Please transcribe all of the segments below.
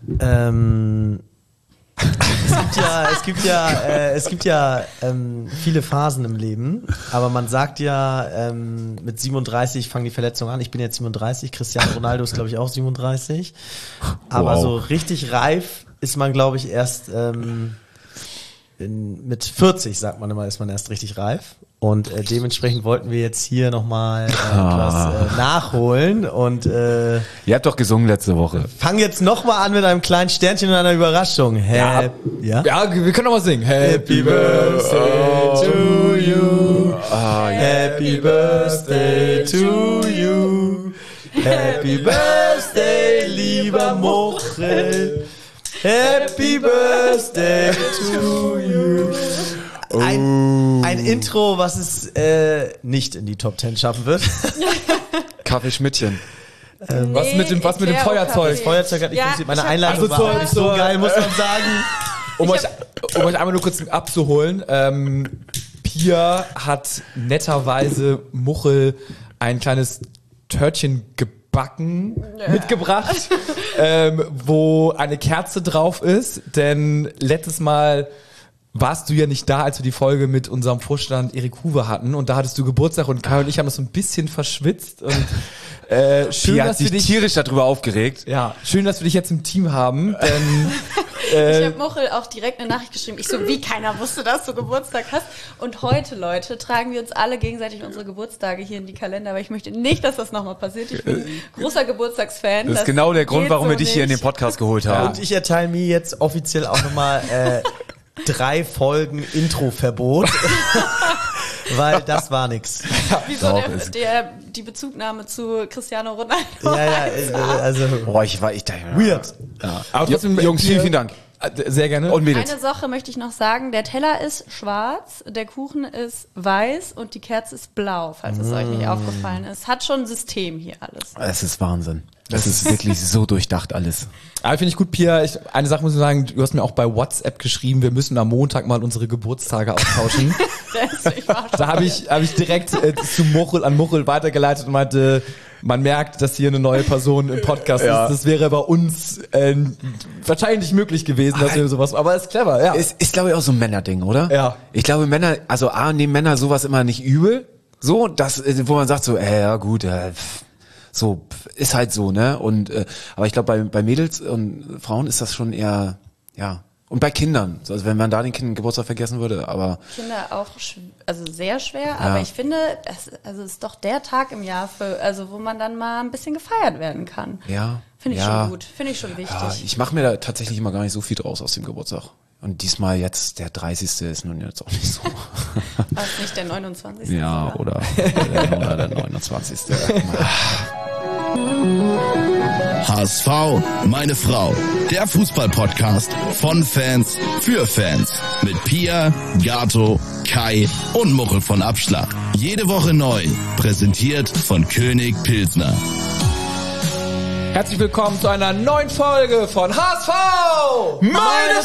Es gibt ja viele Phasen im Leben, aber man sagt ja, mit 37 fangen die Verletzungen an. Ich bin jetzt 37, Cristiano Ronaldo ist, glaube ich, auch 37. Aber so richtig reif ist man, glaube ich, erst mit 40, sagt man immer, ist man erst richtig reif. Und dementsprechend wollten wir jetzt hier nochmal etwas nachholen. Und ihr habt doch gesungen letzte Woche. Fang jetzt nochmal an mit einem kleinen Sternchen und einer Überraschung. Ja, wir können noch mal singen. Happy Birthday to you. Happy Birthday to you. Happy Birthday, lieber Muchel. Happy Birthday to you. Ein Intro, was es nicht in die Top 10 schaffen wird. Kaffee Schmidtchen. Was mit dem Feuerzeug? Das Feuerzeug hat nicht funktioniert. Meine Einleitung Also war nicht so geil, muss man sagen. Um euch einmal nur kurz abzuholen. Pia hat netterweise Muchel ein kleines Törtchen mitgebracht, wo eine Kerze drauf ist, denn letztes Mal warst du ja nicht da, als wir die Folge mit unserem Vorstand Erik Huwe hatten und da hattest du Geburtstag und Kai und ich haben das so ein bisschen verschwitzt und schön, Pia hat dass wir sich dich tierisch darüber aufgeregt. ja, schön, dass wir dich jetzt im Team haben, denn Ich habe Muchel auch direkt eine Nachricht geschrieben. Ich so, wie keiner wusste, dass du Geburtstag hast. Und heute, Leute, tragen wir uns alle gegenseitig unsere Geburtstage hier in die Kalender, weil ich möchte nicht, dass das nochmal passiert. Ich bin großer Geburtstagsfan. Das ist genau der Grund, geht warum so wir dich hier in den nicht. Podcast geholt haben. Und ich erteile mir jetzt offiziell auch nochmal 3 Folgen Intro-Verbot. Weil das war nix. Wieso die Bezugnahme zu Cristiano Ronaldo? Also Boah, ich dachte, weird. Ja. Aber trotzdem, Jungs, vielen Dank. Sehr gerne. Und Mädels. Eine Sache möchte ich noch sagen. Der Teller ist schwarz, der Kuchen ist weiß und die Kerze ist blau, falls es euch nicht aufgefallen ist. Hat schon ein System hier alles. Es ist Wahnsinn. Das ist wirklich so durchdacht alles. Aber finde ich gut, Pia. Eine Sache muss ich sagen, du hast mir auch bei WhatsApp geschrieben, wir müssen am Montag mal unsere Geburtstage austauschen. Da habe ich direkt an Muchel weitergeleitet und meinte, man merkt, dass hier eine neue Person im Podcast ist. Das wäre bei uns wahrscheinlich nicht möglich gewesen, dass wir sowas, aber ist clever, ja. Ist glaube ich auch so ein Männerding, oder? Ja. Ich glaube Männer, also nehmen Männer sowas immer nicht übel, so, das, wo man sagt so, ja gut, so, ist halt so, ne? Und aber ich glaube, bei Mädels und Frauen ist das schon eher, ja. Und bei Kindern, also wenn man da den Kindern Geburtstag vergessen würde, aber... Kinder auch sehr schwer, aber ich finde, es ist doch der Tag im Jahr, wo man dann mal ein bisschen gefeiert werden kann. Ja. Finde ich schon gut, finde ich schon wichtig. Ja, ich mache mir da tatsächlich immer gar nicht so viel draus aus dem Geburtstag. Und diesmal jetzt, der 30. ist nun jetzt auch nicht so. Was, nicht der 29. Ja, oder der 29. HSV, meine Frau. Der Fußball-Podcast von Fans für Fans. Mit Pia, Gato, Kai und Muchel von Abschlag. Jede Woche neu. Präsentiert von König Pilsner. Herzlich willkommen zu einer neuen Folge von HSV! Meine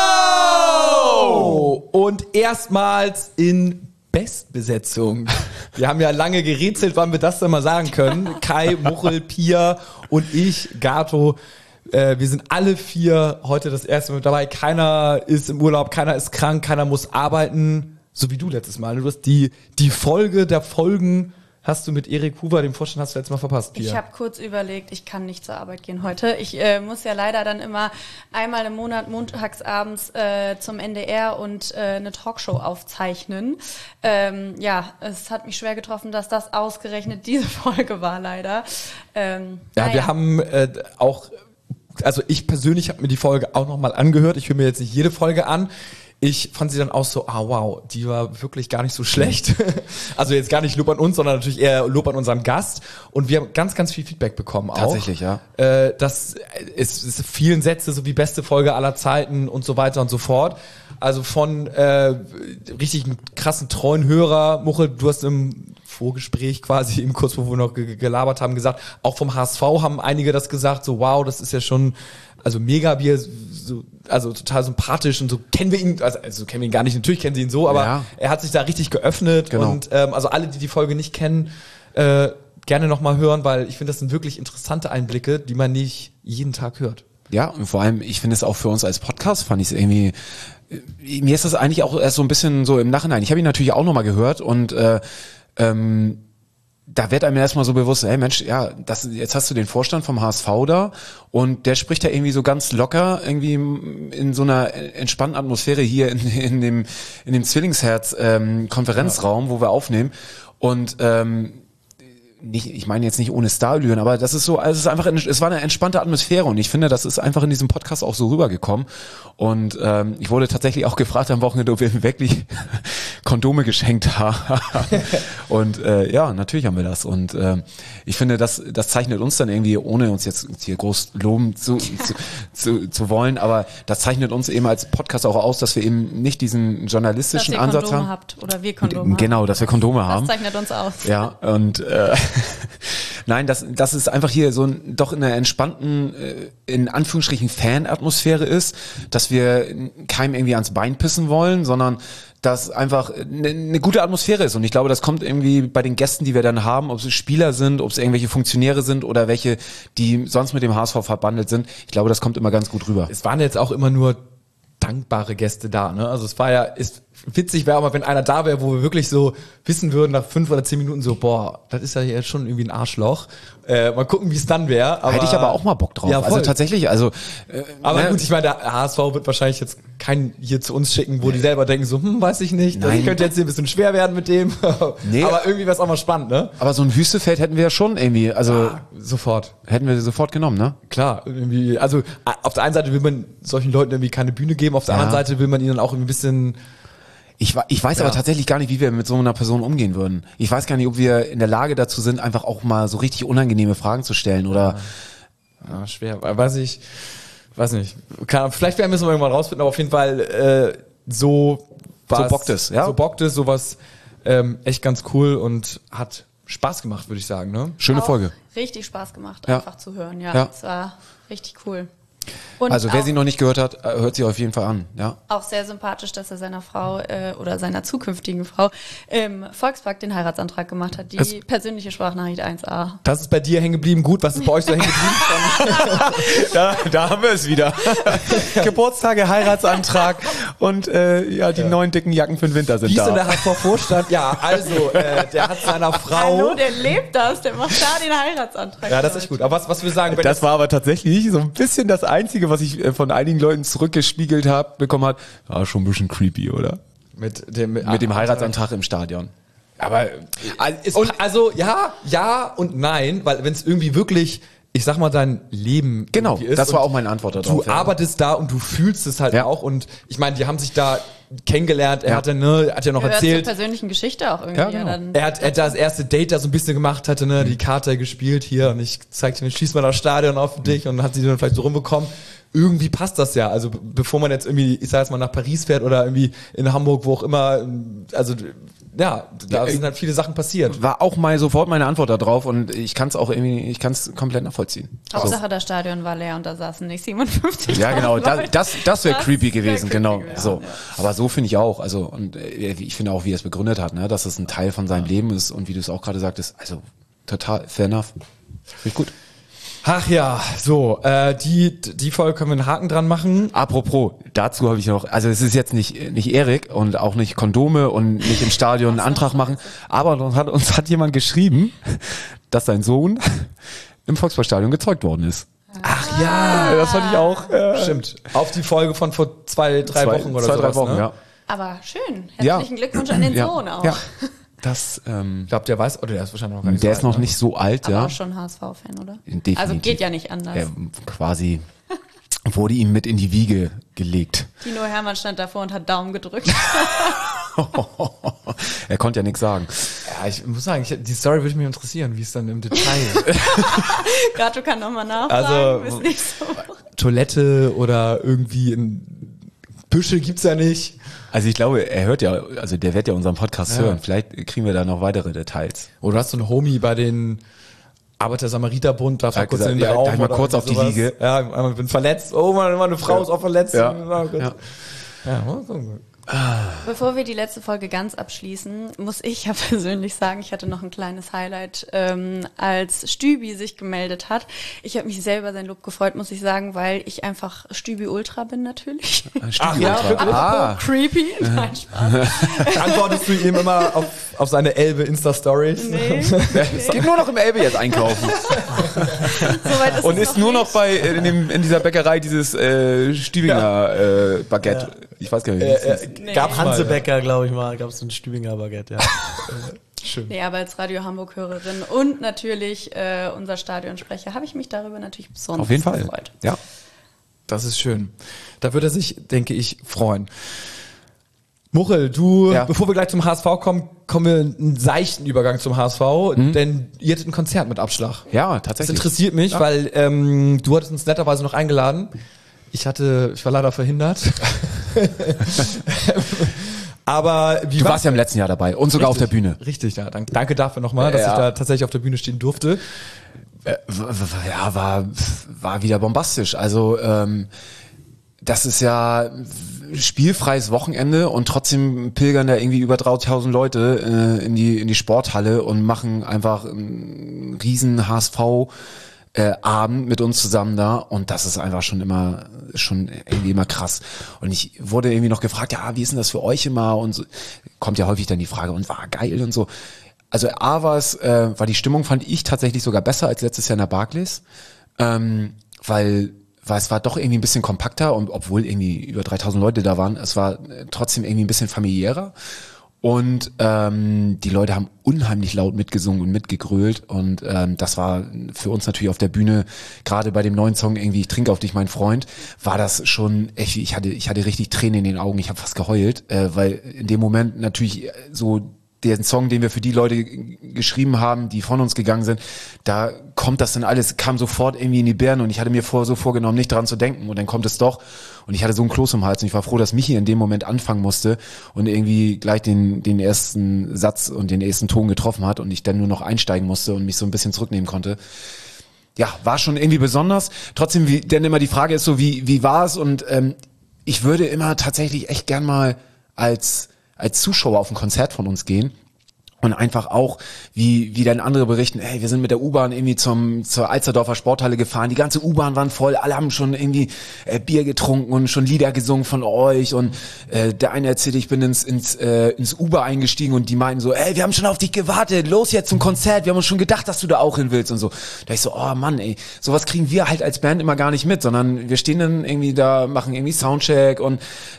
Frau! Und erstmals in Bestbesetzung. Wir haben ja lange gerätselt, wann wir das denn mal sagen können. Kai, Muchel, Pia und ich, Gato. Wir sind alle 4 heute das erste Mal dabei. Keiner ist im Urlaub, keiner ist krank, keiner muss arbeiten. So wie du letztes Mal. Du hast die Folge der Folgen hast du mit Erik Huwe, dem Vorstand, hast du letztes Mal verpasst, Pia. Ich habe kurz überlegt, ich kann nicht zur Arbeit gehen heute. Ich muss ja leider dann immer einmal im Monat montagsabends zum NDR und eine Talkshow aufzeichnen. Es hat mich schwer getroffen, dass das ausgerechnet diese Folge war, leider. Wir haben auch, also ich persönlich habe mir die Folge auch nochmal angehört. Ich höre mir jetzt nicht jede Folge an. Ich fand sie dann auch so, wow, die war wirklich gar nicht so schlecht. Also jetzt gar nicht Lob an uns, sondern natürlich eher Lob an unseren Gast. Und wir haben ganz, ganz viel Feedback bekommen auch. Tatsächlich, ja. Das ist vielen Sätze, so wie beste Folge aller Zeiten und so weiter und so fort. Also von richtig krassen treuen Hörer. Muchel, du hast im Vorgespräch quasi, im kurz bevor wir noch gelabert haben, gesagt, auch vom HSV haben einige das gesagt, so wow, das ist ja schon, also mega, wie er so, also total sympathisch und so kennen wir ihn, also kennen wir ihn gar nicht, natürlich kennen sie ihn so, aber er hat sich da richtig geöffnet. Genau. Und also alle, die die Folge nicht kennen, gerne nochmal hören, weil ich finde, das sind wirklich interessante Einblicke, die man nicht jeden Tag hört. Ja, und vor allem, ich finde es auch für uns als Podcast, fand ich es irgendwie, mir ist das eigentlich auch erst so ein bisschen so im Nachhinein. Ich habe ihn natürlich auch nochmal gehört und da wird einem erstmal so bewusst, hey Mensch, ja, jetzt hast du den Vorstand vom HSV da und der spricht da irgendwie so ganz locker, irgendwie in so einer entspannten Atmosphäre hier in dem Zwillingsherz Konferenzraum, wo wir aufnehmen und ich meine jetzt nicht ohne Starallüren, aber das ist so, also es war eine entspannte Atmosphäre und ich finde, das ist einfach in diesem Podcast auch so rübergekommen und ich wurde tatsächlich auch gefragt am Wochenende, ob wir ihm wirklich Kondome geschenkt haben und ja, natürlich haben wir das und ich finde, das zeichnet uns dann irgendwie, ohne uns jetzt hier groß loben zu wollen, aber das zeichnet uns eben als Podcast auch aus, dass wir eben nicht diesen journalistischen Ansatz haben. Habt, oder wir Kondome genau, haben. dass wir Kondome haben. Das zeichnet uns aus. Ja, und nein, dass es einfach hier so doch in einer entspannten, in Anführungsstrichen Fan-Atmosphäre ist, dass wir keinem irgendwie ans Bein pissen wollen, sondern dass einfach eine gute Atmosphäre ist. Und ich glaube, das kommt irgendwie bei den Gästen, die wir dann haben, ob es Spieler sind, ob es irgendwelche Funktionäre sind oder welche, die sonst mit dem HSV verbandelt sind. Ich glaube, das kommt immer ganz gut rüber. Es waren jetzt auch immer nur dankbare Gäste da, ne? Also es war ja, ist witzig wäre aber, wenn einer da wäre, wo wir wirklich so wissen würden nach 5 oder 10 Minuten so, boah, das ist ja jetzt schon irgendwie ein Arschloch. Mal gucken, wie es dann wäre. Hätte ich aber auch mal Bock drauf. Ja, voll. Also tatsächlich, also aber gut, ich meine, der HSV wird wahrscheinlich jetzt keinen hier zu uns schicken, wo die selber denken so, weiß ich nicht, das könnte jetzt hier ein bisschen schwer werden mit dem. Nee. Aber irgendwie wäre es auch mal spannend, ne? Aber so ein Wüstefeld hätten wir ja schon irgendwie, also Sofort. hätten wir sofort genommen, ne? Klar, irgendwie, also auf der einen Seite will man solchen Leuten irgendwie keine Bühne geben, auf der anderen Seite will man ihnen auch irgendwie ein bisschen. Ich weiß aber tatsächlich gar nicht, wie wir mit so einer Person umgehen würden. Ich weiß gar nicht, ob wir in der Lage dazu sind, einfach auch mal so richtig unangenehme Fragen zu stellen oder. Ja, schwer. Weiß nicht. Vielleicht werden wir es noch irgendwann rausfinden, aber auf jeden Fall so bockt es, ja? So bockt es, sowas echt ganz cool und hat Spaß gemacht, würde ich sagen, ne? Schöne Auch Folge. Richtig Spaß gemacht, Ja. einfach zu hören, ja. Ja. Es war richtig cool. Und Also wer auch, sie noch nicht gehört hat, hört sie auf jeden Fall an, ja. auch sehr sympathisch, dass er seiner Frau oder seiner zukünftigen Frau im Volkspark den Heiratsantrag gemacht hat. Die persönliche Sprachnachricht 1a. Das ist bei dir hängen geblieben. Gut, was ist bei euch so hängen geblieben? Da haben wir es wieder. Geburtstage, Heiratsantrag und die neuen dicken Jacken für den Winter sind Wie ist denn da. der HSV-Vorstand? Ja, also, der hat seiner Frau... Hallo, der lebt das, der macht da den Heiratsantrag. Ja, das ist echt gut. Aber was wir sagen... wenn Das war aber tatsächlich so ein bisschen das Einzige, was ich von einigen Leuten zurückgespiegelt bekommen hat. War schon ein bisschen creepy, oder? Mit dem Heiratsantrag im Stadion. Aber also ja und nein, weil wenn es irgendwie wirklich, ich sag mal, dein Leben Genau, irgendwie ist das war und auch meine Antwort darauf. du arbeitest da und du fühlst es halt Ja. auch und ich meine, die haben sich da kennengelernt, er hat ja noch Gehört zur erzählt, persönlichen Geschichte auch irgendwie. Ja, genau. Dann, er hat das erste Date da so ein bisschen gemacht, hatte die Karte gespielt hier und ich zeigte mir, schieß mal das Stadion auf dich und hat sie dann vielleicht so rumbekommen. Irgendwie passt das ja, also bevor man jetzt irgendwie, ich sag jetzt mal, nach Paris fährt oder irgendwie in Hamburg, wo auch immer, also ja, da sind halt viele Sachen passiert. War auch mal sofort meine Antwort darauf und ich kann es auch irgendwie, ich kann es komplett nachvollziehen. Hauptsache, das Stadion war leer und da saßen nicht 57. Ja, genau, das wäre creepy gewesen, wär genau. creepy gewesen, So, ja. aber so finde ich auch, also und ich finde auch, wie er es begründet hat, ne, dass es ein Teil von seinem Leben ist und wie du es auch gerade sagtest, also total fair enough. Finde ich gut. Ach ja, so, die Folge können wir einen Haken dran machen. Apropos, dazu habe ich noch, also es ist jetzt nicht Erik und auch nicht Kondome und nicht im Stadion einen Antrag machen, aber uns hat jemand geschrieben, dass sein Sohn im Volksparkstadion gezeugt worden ist. Ach ja, Das fand ich auch. stimmt. Auf die Folge von vor 2-3 Wochen oder so. 2-3 Wochen, ne? ja. Aber schön. Ja. Herzlichen Glückwunsch an den Ja. Sohn auch. Ja. Das, Ich glaube, der weiß, oder der ist wahrscheinlich noch gar nicht der so ist noch alt, ne? nicht so alt, Aber ja. auch schon HSV-Fan, oder? Definitiv. Also geht ja nicht anders. Er quasi wurde ihm mit in die Wiege gelegt. Tino Hermann stand davor und hat Daumen gedrückt. Er konnte ja nichts sagen. Ja, ich muss sagen, die Story würde mich interessieren, wie es dann im Detail Gato kann nochmal nachfragen. Also, ist nicht so. Toilette oder irgendwie in Büsche gibt's ja nicht. Also ich glaube, er hört ja, also der wird ja unseren Podcast hören. Vielleicht kriegen wir da noch weitere Details. Oder du hast so einen Homie bei den Arbeiter-Samariter-Bund, darf Ja, mal kurz gesagt, in den ja, Raum. darf ich mal oder kurz auf die sowas. Liege. Ja, ich bin verletzt. Oh, meine Frau ist auch verletzt. Ja. Ja, gut. Ja. Ja, mal gucken. Bevor wir die letzte Folge ganz abschließen, muss ich ja persönlich sagen, ich hatte noch ein kleines Highlight, als Stübi sich gemeldet hat. Ich habe mich sehr über sein Lob gefreut, muss ich sagen, weil ich einfach Stübi Ultra bin natürlich. Ach ja, Creepy. Nein, Spaß. Antwortest du ihm immer auf seine Elbe-Insta-Stories? Nee. Es geht nur noch im Elbe jetzt einkaufen. Soweit ist Und es ist noch nur nicht. noch in dieser Bäckerei dieses Stübinger Baguette. Ich weiß gar nicht, wie das ist. Gab's mal. Hansebecker, glaube ich mal, gab es so ein Stübinger Baguette, ja. Schön. Nee, aber als Radio Hamburg-Hörerin und natürlich unser Stadionsprecher habe ich mich darüber natürlich besonders Auf jeden Fall. gefreut. Ja. Das ist schön. Da wird er sich, denke ich, freuen. Muchel, bevor wir gleich zum HSV kommen, kommen wir einen seichten Übergang zum HSV, denn ihr hattet ein Konzert mit Abschlag. Ja, Das tatsächlich. interessiert mich, weil du hattest uns netterweise noch eingeladen. Ich war leider verhindert. Aber Du warst ja im letzten Jahr dabei und sogar auf der Bühne. Richtig, ja. Danke dafür nochmal, dass ich da tatsächlich auf der Bühne stehen durfte. Ja, war wieder bombastisch. Also das ist ja spielfreies Wochenende und trotzdem pilgern da irgendwie über 3.000 Leute in die Sporthalle und machen einfach einen riesen HSV Abend mit uns zusammen da, und das ist einfach schon irgendwie immer krass. Und ich wurde irgendwie noch gefragt, ja, wie ist denn das für euch immer? Und so, kommt ja häufig dann die Frage, und war geil und so. Also war die Stimmung, fand ich tatsächlich sogar besser als letztes Jahr in der Barclays, weil es war doch irgendwie ein bisschen kompakter, und obwohl irgendwie über 3.000 Leute da waren, es war trotzdem irgendwie ein bisschen familiärer. Und die Leute haben unheimlich laut mitgesungen und mitgegrölt, und das war für uns natürlich auf der Bühne, gerade bei dem neuen Song irgendwie "Ich trinke auf dich, mein Freund", war das schon echt, ich hatte richtig Tränen in den Augen, ich habe fast geheult, weil in dem Moment natürlich so den Song, den wir für die Leute geschrieben haben, die von uns gegangen sind, da kommt das dann alles, kam sofort irgendwie in die Birne, und ich hatte mir so vorgenommen, nicht dran zu denken, und dann kommt es doch, und ich hatte so einen Kloß im Hals, und ich war froh, dass Michi in dem Moment anfangen musste und irgendwie gleich den ersten Satz und den ersten Ton getroffen hat und ich dann nur noch einsteigen musste und mich so ein bisschen zurücknehmen konnte. Ja, war schon irgendwie besonders. Trotzdem, denn immer die Frage ist so, wie war es? Und ich würde immer tatsächlich echt gern mal als Zuschauer auf ein Konzert von uns gehen und einfach auch, wie dann andere berichten, hey, wir sind mit der U-Bahn irgendwie zur Alsterdorfer Sporthalle gefahren, die ganze U-Bahn waren voll, alle haben schon irgendwie Bier getrunken und schon Lieder gesungen von euch, und der eine erzählte, ich bin ins Uber eingestiegen, und die meinten so, ey, wir haben schon auf dich gewartet, los jetzt zum Konzert, wir haben uns schon gedacht, dass du da auch hin willst und so. Da ich so, oh Mann, ey, sowas kriegen wir halt als Band immer gar nicht mit, sondern wir stehen dann irgendwie da, machen irgendwie Soundcheck und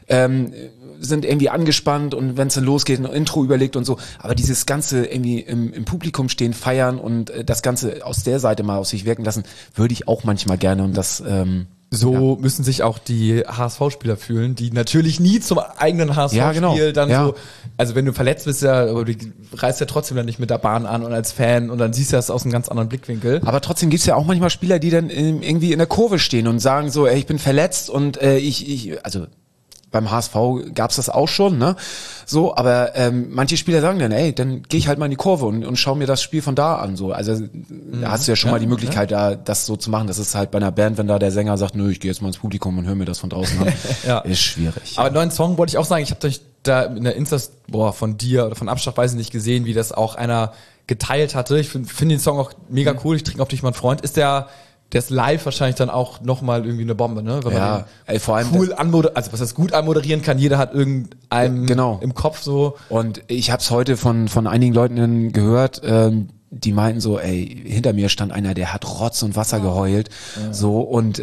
sind irgendwie angespannt, und wenn es dann losgeht, ein Intro überlegt und so, aber dieses Ganze irgendwie im Publikum stehen, feiern und das Ganze aus der Seite mal auf sich wirken lassen, würde ich auch manchmal gerne, und das müssen sich auch die HSV-Spieler fühlen, die natürlich nie zum eigenen HSV-Spiel dann so, also wenn du verletzt bist, aber du reist ja trotzdem dann nicht mit der Bahn an und als Fan, und dann siehst du das aus einem ganz anderen Blickwinkel. Aber trotzdem gibt's ja auch manchmal Spieler, die dann irgendwie in der Kurve stehen und sagen so, ey, ich bin verletzt, und also beim HSV gab's das auch schon, ne? So, aber manche Spieler sagen dann, ey, dann gehe ich halt mal in die Kurve und schau mir das Spiel von da an. So, also da hast du ja schon mal die Möglichkeit, da das so zu machen. Das ist halt bei einer Band, wenn da der Sänger sagt, nö, ich gehe jetzt mal ins Publikum und höre mir das von draußen an, ist schwierig. Aber neuen Song wollte ich auch sagen, ich habe da in der von dir oder von Abschlag, weiß ich nicht, gesehen, wie das auch einer geteilt hatte. Ich finde den Song auch mega cool. Ich trinke auf dich, mein Freund. Der ist live wahrscheinlich dann auch nochmal irgendwie eine Bombe, ne? Wenn man den vor allem cool also was das gut anmoderieren kann, jeder hat irgendeinen im Kopf so. Und ich habe es heute von einigen Leuten gehört, die meinten so, ey, hinter mir stand einer, der hat Rotz und Wasser geheult, so, und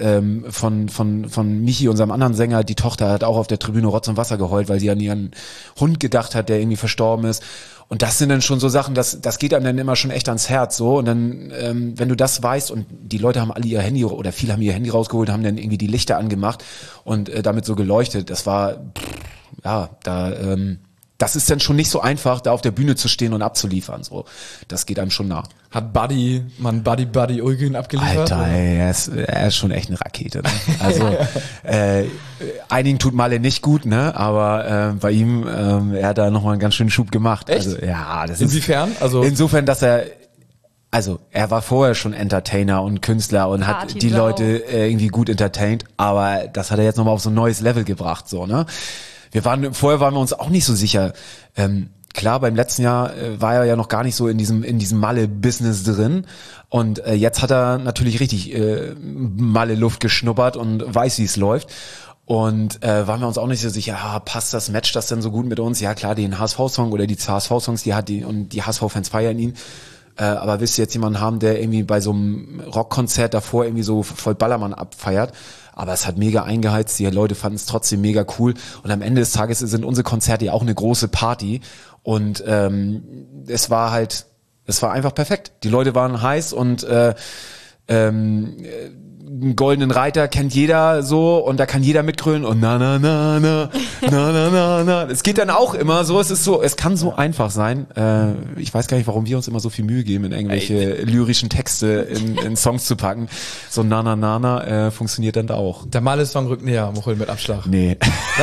von Michi, unserem anderen Sänger, die Tochter hat auch auf der Tribüne Rotz und Wasser geheult, weil sie an ihren Hund gedacht hat, der irgendwie verstorben ist. Und das sind dann schon so Sachen, das geht einem dann immer schon echt ans Herz, so. Und dann, wenn du das weißt, und die Leute haben alle ihr Handy, oder viele haben ihr Handy rausgeholt, haben dann irgendwie die Lichter angemacht und damit so geleuchtet. Das war, das ist dann schon nicht so einfach, da auf der Bühne zu stehen und abzuliefern, so. Das geht einem schon nah. Hat Buddy Eugen abgeliefert? Alter, ey, er ist schon echt eine Rakete, ne? Also, einigen tut Malle nicht gut, ne? Aber bei ihm, er hat da nochmal einen ganz schönen Schub gemacht. Echt? Also, ja, das Inwiefern? Also insofern, dass er war vorher schon Entertainer und Künstler und hat die Leute irgendwie gut entertained, aber das hat er jetzt nochmal auf so ein neues Level gebracht, so, ne? vorher waren wir uns auch nicht so sicher. Klar, beim letzten Jahr war er ja noch gar nicht so in diesem Malle-Business drin und jetzt hat er natürlich richtig Malle-Luft geschnuppert und weiß, wie es läuft. Und waren wir uns auch nicht so sicher, passt das, matcht das denn so gut mit uns? Ja klar, den HSV-Song oder die HSV-Songs, die hat die und die HSV-Fans feiern ihn. Aber willst du jetzt jemanden haben, der irgendwie bei so einem Rockkonzert davor irgendwie so voll Ballermann abfeiert? Aber es hat mega eingeheizt, die Leute fanden es trotzdem mega cool. Und am Ende des Tages sind unsere Konzerte ja auch eine große Party. Und es war einfach perfekt. Die Leute waren heiß und einen goldenen Reiter kennt jeder so und da kann jeder mitgrölen und na. Es geht dann auch immer so, es kann so einfach sein. Ich weiß gar nicht, warum wir uns immer so viel Mühe geben, in irgendwelche lyrischen Texte in Songs zu packen. So na funktioniert dann da auch. Der Malle-Song rückt näher, Muchel, mit Abschlag. Nee.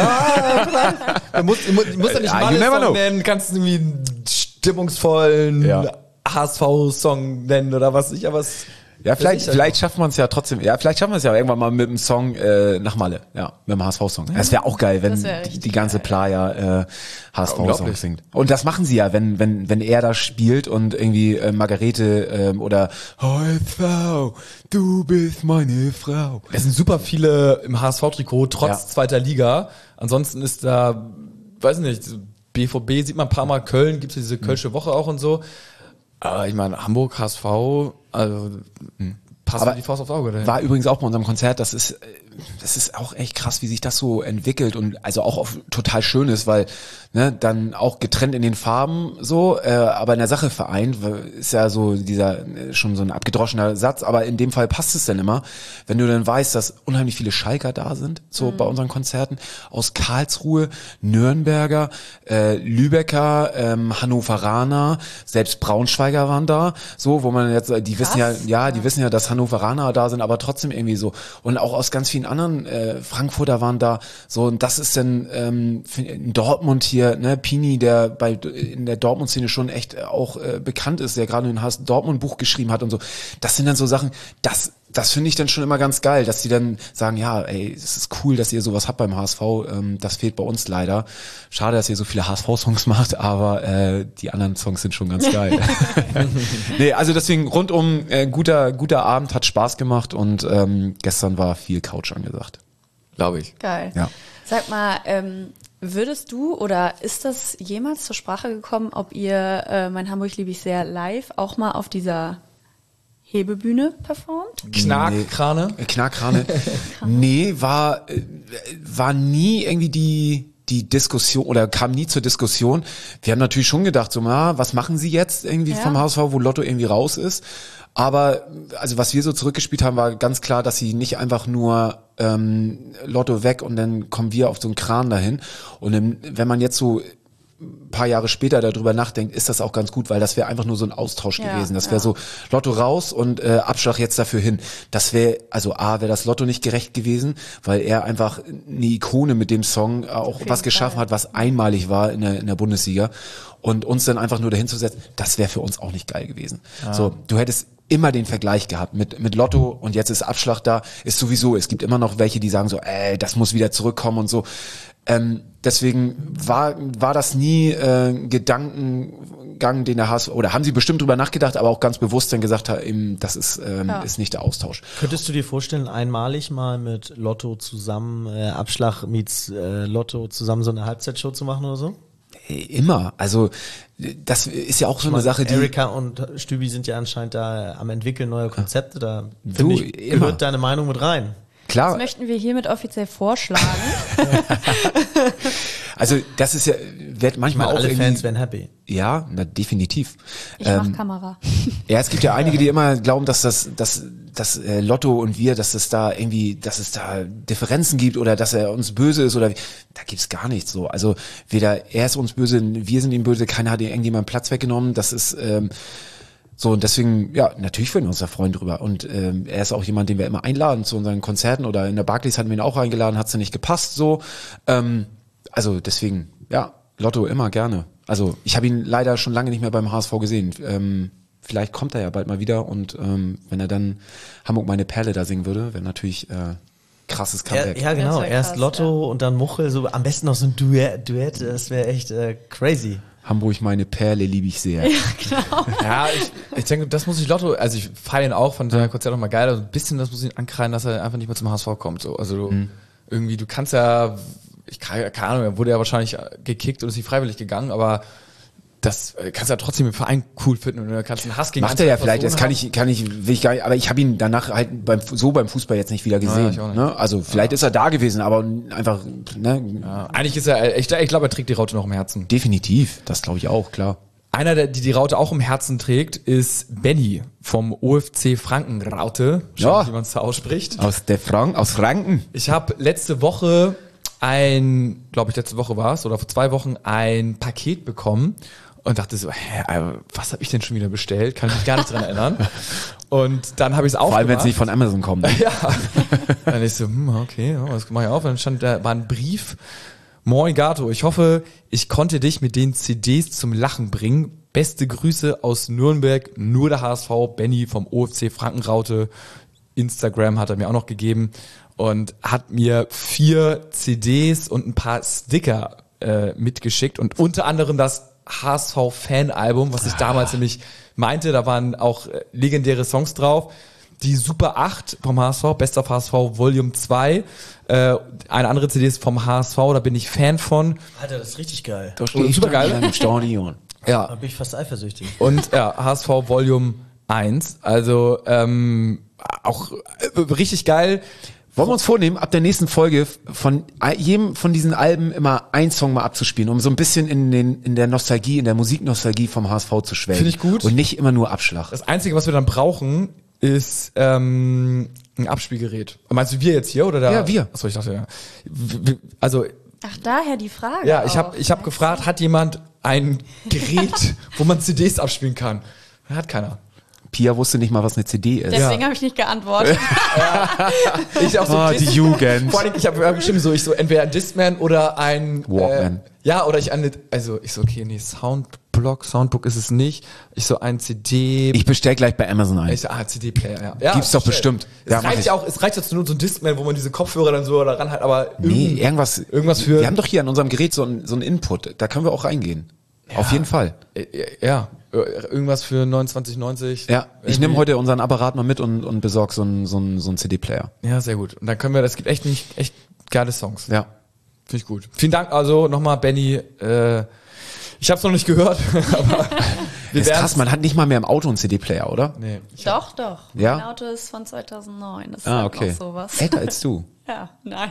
Du musst ja nicht Malle-Song nennen, kannst du irgendwie einen stimmungsvollen HSV-Song nennen oder was ich, aber es... Ja, vielleicht schafft man es ja trotzdem. Ja, vielleicht schaffen wir es ja irgendwann mal mit dem Song nach Malle. Ja, mit dem HSV-Song. Das wäre auch geil, wenn die ganze Playa HSV-Song singt. Und das machen sie ja, wenn er da spielt und irgendwie Margarete oder HSV, du bist meine Frau. Es sind super viele im HSV-Trikot, trotz zweiter Liga. Ansonsten ist da, weiß nicht, BVB sieht man ein paar Mal, Köln, gibt's diese Kölsche Woche auch und so. Aber ich meine, Hamburg, HSV, also passt aber die Faust aufs Auge. War übrigens auch bei unserem Konzert, das ist auch echt krass, wie sich das so entwickelt und also auch total schön ist, weil dann auch getrennt in den Farben so, aber in der Sache vereint, ist ja so dieser schon so ein abgedroschener Satz, aber in dem Fall passt es dann immer, wenn du dann weißt, dass unheimlich viele Schalker da sind, so bei unseren Konzerten, aus Karlsruhe, Nürnberger, Lübecker, Hannoveraner, selbst Braunschweiger waren da, so, wo man jetzt, die wissen ja, dass Hannoveraner da sind, aber trotzdem irgendwie so und auch aus ganz vielen anderen Frankfurter waren da, so, und das ist dann in Dortmund hier, Pini, der in der Dortmund-Szene schon echt auch bekannt ist, der gerade ein Dortmund-Buch geschrieben hat und so. Das sind dann so Sachen, das finde ich dann schon immer ganz geil, dass die dann sagen, ja, ey, es ist cool, dass ihr sowas habt beim HSV, das fehlt bei uns leider. Schade, dass ihr so viele HSV-Songs macht, aber die anderen Songs sind schon ganz geil. Nee, also deswegen rundum guter Abend, hat Spaß gemacht und gestern war viel Couch angesagt. Glaube ich. Geil. Ja. Sag mal, würdest du oder ist das jemals zur Sprache gekommen, ob ihr Mein Hamburg liebe ich sehr live auch mal auf dieser Hebebühne performt? Knarkrane? Knarkrane. Nee, war nie irgendwie die Diskussion oder kam nie zur Diskussion. Wir haben natürlich schon gedacht, so, was machen sie jetzt irgendwie vom HSV, wo Lotto irgendwie raus ist? Aber also was wir so zurückgespielt haben, war ganz klar, dass sie nicht einfach nur Lotto weg und dann kommen wir auf so einen Kran dahin. Und wenn man jetzt so ein paar Jahre später darüber nachdenkt, ist das auch ganz gut, weil das wäre einfach nur so ein Austausch gewesen. Das wäre so Lotto raus und Abschlag jetzt dafür hin. Das wäre, also wäre das Lotto nicht gerecht gewesen, weil er einfach eine Ikone mit dem Song auch was geschaffen hat, was einmalig war in der Bundesliga. Und uns dann einfach nur dahin zu setzen, das wäre für uns auch nicht geil gewesen. So, du hättest immer den Vergleich gehabt mit Lotto und jetzt ist Abschlag da, ist sowieso, es gibt immer noch welche, die sagen so, das muss wieder zurückkommen und so. Deswegen war das nie Gedankengang, den der HSV, oder haben sie bestimmt drüber nachgedacht, aber auch ganz bewusst dann gesagt, eben, das ist nicht der Austausch. Könntest du dir vorstellen, einmalig mal mit Lotto zusammen, Abschlag meets Lotto zusammen so eine Halbzeitshow zu machen oder so? Immer. Also das ist ja auch so eine Sache, die... Erika und Stübi sind ja anscheinend da am entwickeln neuer Konzepte, da finde ich, gehört deine Meinung mit rein. Klar. Das möchten wir hiermit offiziell vorschlagen. Also das ist ja, wird manchmal auch alle Fans wären happy. Ja, definitiv. Ich mach Kamera. Ja, es gibt ja einige, die immer glauben, dass das Lotto und wir, dass es da Differenzen gibt oder dass er uns böse ist oder da gibt's gar nichts so. Also weder er ist uns böse, wir sind ihm böse, keiner hat irgendjemanden Platz weggenommen. Das ist so, und deswegen, ja, natürlich würden wir uns da freuen drüber. Und er ist auch jemand, den wir immer einladen zu unseren Konzerten oder in der Barclays hatten wir ihn auch eingeladen, hat's ja nicht gepasst so. Also deswegen, ja, Lotto immer gerne. Also ich habe ihn leider schon lange nicht mehr beim HSV gesehen. Vielleicht kommt er ja bald mal wieder und wenn er dann Hamburg meine Perle da singen würde, wäre natürlich krasses Comeback. Ja, genau. Das wär Erst krass, Lotto und dann Muchel. So am besten noch so ein Duett. Das wäre echt crazy. Hamburg, meine Perle, liebe ich sehr. Ja, ich denke, das muss ich Lotto, also ich feiere ihn auch, fand der Konzert auch mal geil, also ein bisschen das muss ich ihn ankreiden, dass er einfach nicht mehr zum HSV kommt, so. Also irgendwie, du kannst ja, keine Ahnung, er wurde ja wahrscheinlich gekickt und ist nicht freiwillig gegangen, aber das kannst du ja trotzdem im Verein cool finden und du kannst einen Hass gegen Macht er ja einzelne vielleicht, das Personen will ich gar nicht, aber ich habe ihn danach halt beim Fußball jetzt nicht wieder gesehen. ich auch nicht. Ne? Also vielleicht ist er da gewesen, aber einfach, ne? haben. Ja, eigentlich ist er, ich glaube, er trägt die Raute noch im Herzen. Definitiv, das glaube ich auch, klar. Einer, der die Raute auch im Herzen trägt, ist Benny vom OFC Franken-Raute. Ja. Wie man es da ausspricht. Aus Franken. Ich habe letzte Woche letzte Woche war es, oder vor 2 Wochen ein Paket bekommen und dachte so, was habe ich denn schon wieder bestellt? Kann ich mich gar nicht dran erinnern. Und dann habe ich es aufgemacht. Vor allem, wenn es nicht von Amazon kommt. Ne? Ja. Dann ich so, okay, was mache ich auf? Und dann stand da, war ein Brief. Moin Gato, ich hoffe, ich konnte dich mit den CDs zum Lachen bringen. Beste Grüße aus Nürnberg, nur der HSV, Benny vom OFC Frankenraute. Instagram hat er mir auch noch gegeben und hat mir 4 CDs und ein paar Sticker mitgeschickt und unter anderem das HSV-Fan-Album, was ich damals nämlich meinte, da waren auch legendäre Songs drauf. Die Super 8 vom HSV, Best of HSV Volume 2. Eine andere CD ist vom HSV, da bin ich Fan von. Alter, das ist richtig geil. Da stehe ich Super geil. im Stadion. Da Ja. bin ich fast eifersüchtig. Und ja, HSV Volume 1. Also auch richtig geil. Wollen wir uns vornehmen, ab der nächsten Folge von jedem von diesen Alben immer einen Song mal abzuspielen, um so ein bisschen in der Nostalgie, in der Musiknostalgie vom HSV zu schwelgen. Finde ich gut. Und nicht immer nur Abschlag. Das Einzige, was wir dann brauchen, ist ein Abspielgerät. Meinst du wir jetzt hier oder da? Ja, wir. Achso, ich dachte ja. Also Ach, daher die Frage. ja, ich auch. hab gefragt, hat jemand ein Gerät, wo man CDs abspielen kann? Hat keiner. Pia wusste nicht mal, was eine CD ist. Deswegen habe ich nicht geantwortet. Ich auch so Ah, die Jugend. Vor allem, ich habe bestimmt so, entweder ein Discman oder ein Walkman. oder okay, nee, Soundbook ist es nicht. Ein CD. Ich bestell gleich bei Amazon ein. CD-Player, ja. Gibt's doch bestimmt. Es Ja, mach reicht ich. ja auch, es reicht jetzt nur so ein Discman, wo man diese Kopfhörer dann so daran hat, aber Nee, irgendwas für. Wir haben doch hier an unserem Gerät so einen Input. Da können wir auch reingehen. Auf jeden Fall. Irgendwas für 29,90. Ja, ich nehme heute unseren Apparat mal mit und besorge so einen CD-Player. Ja, sehr gut. Und dann können wir, das gibt echt geile Songs. Ja. Finde ich gut. Vielen Dank also nochmal, Benny. Ich habe es noch nicht gehört, aber wir Ist krass, werden's- man hat nicht mal mehr im Auto einen CD-Player, oder? Nee. Doch. Ja? Mein Auto ist von 2009. Das ist Ah, halt okay. noch sowas. Älter als du. Ja, nein.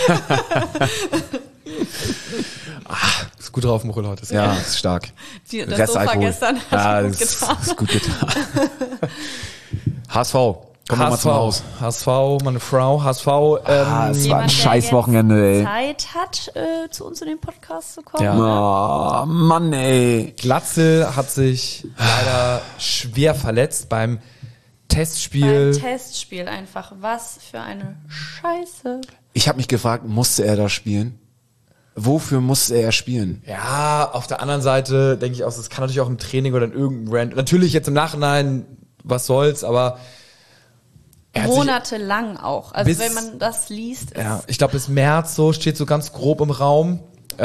Ist gut drauf, Muchel heute. Ja, ist stark. Das Sofa gestern hat gut das getan. ist gut getan. HSV, komm doch mal zum Haus. HSV, meine Frau, HSV. Es war ein Jemand, der scheiß jetzt Wochenende, ey. Zeit hat, zu uns in den Podcast zu kommen. Ja. Oh, Mann, ey. Glatzel hat sich leider schwer verletzt beim Testspiel. Beim Testspiel einfach. Was für eine Scheiße. Ich habe mich gefragt, musste er da spielen? Wofür musste er spielen? Ja, auf der anderen Seite denke ich auch, das kann natürlich auch im Training oder in irgendeinem Rand. Natürlich jetzt im Nachhinein, was soll's, aber er hat sich, Monatelang auch. Also bis- wenn man das liest, ist ja, ich glaube bis März so steht so ganz grob im Raum.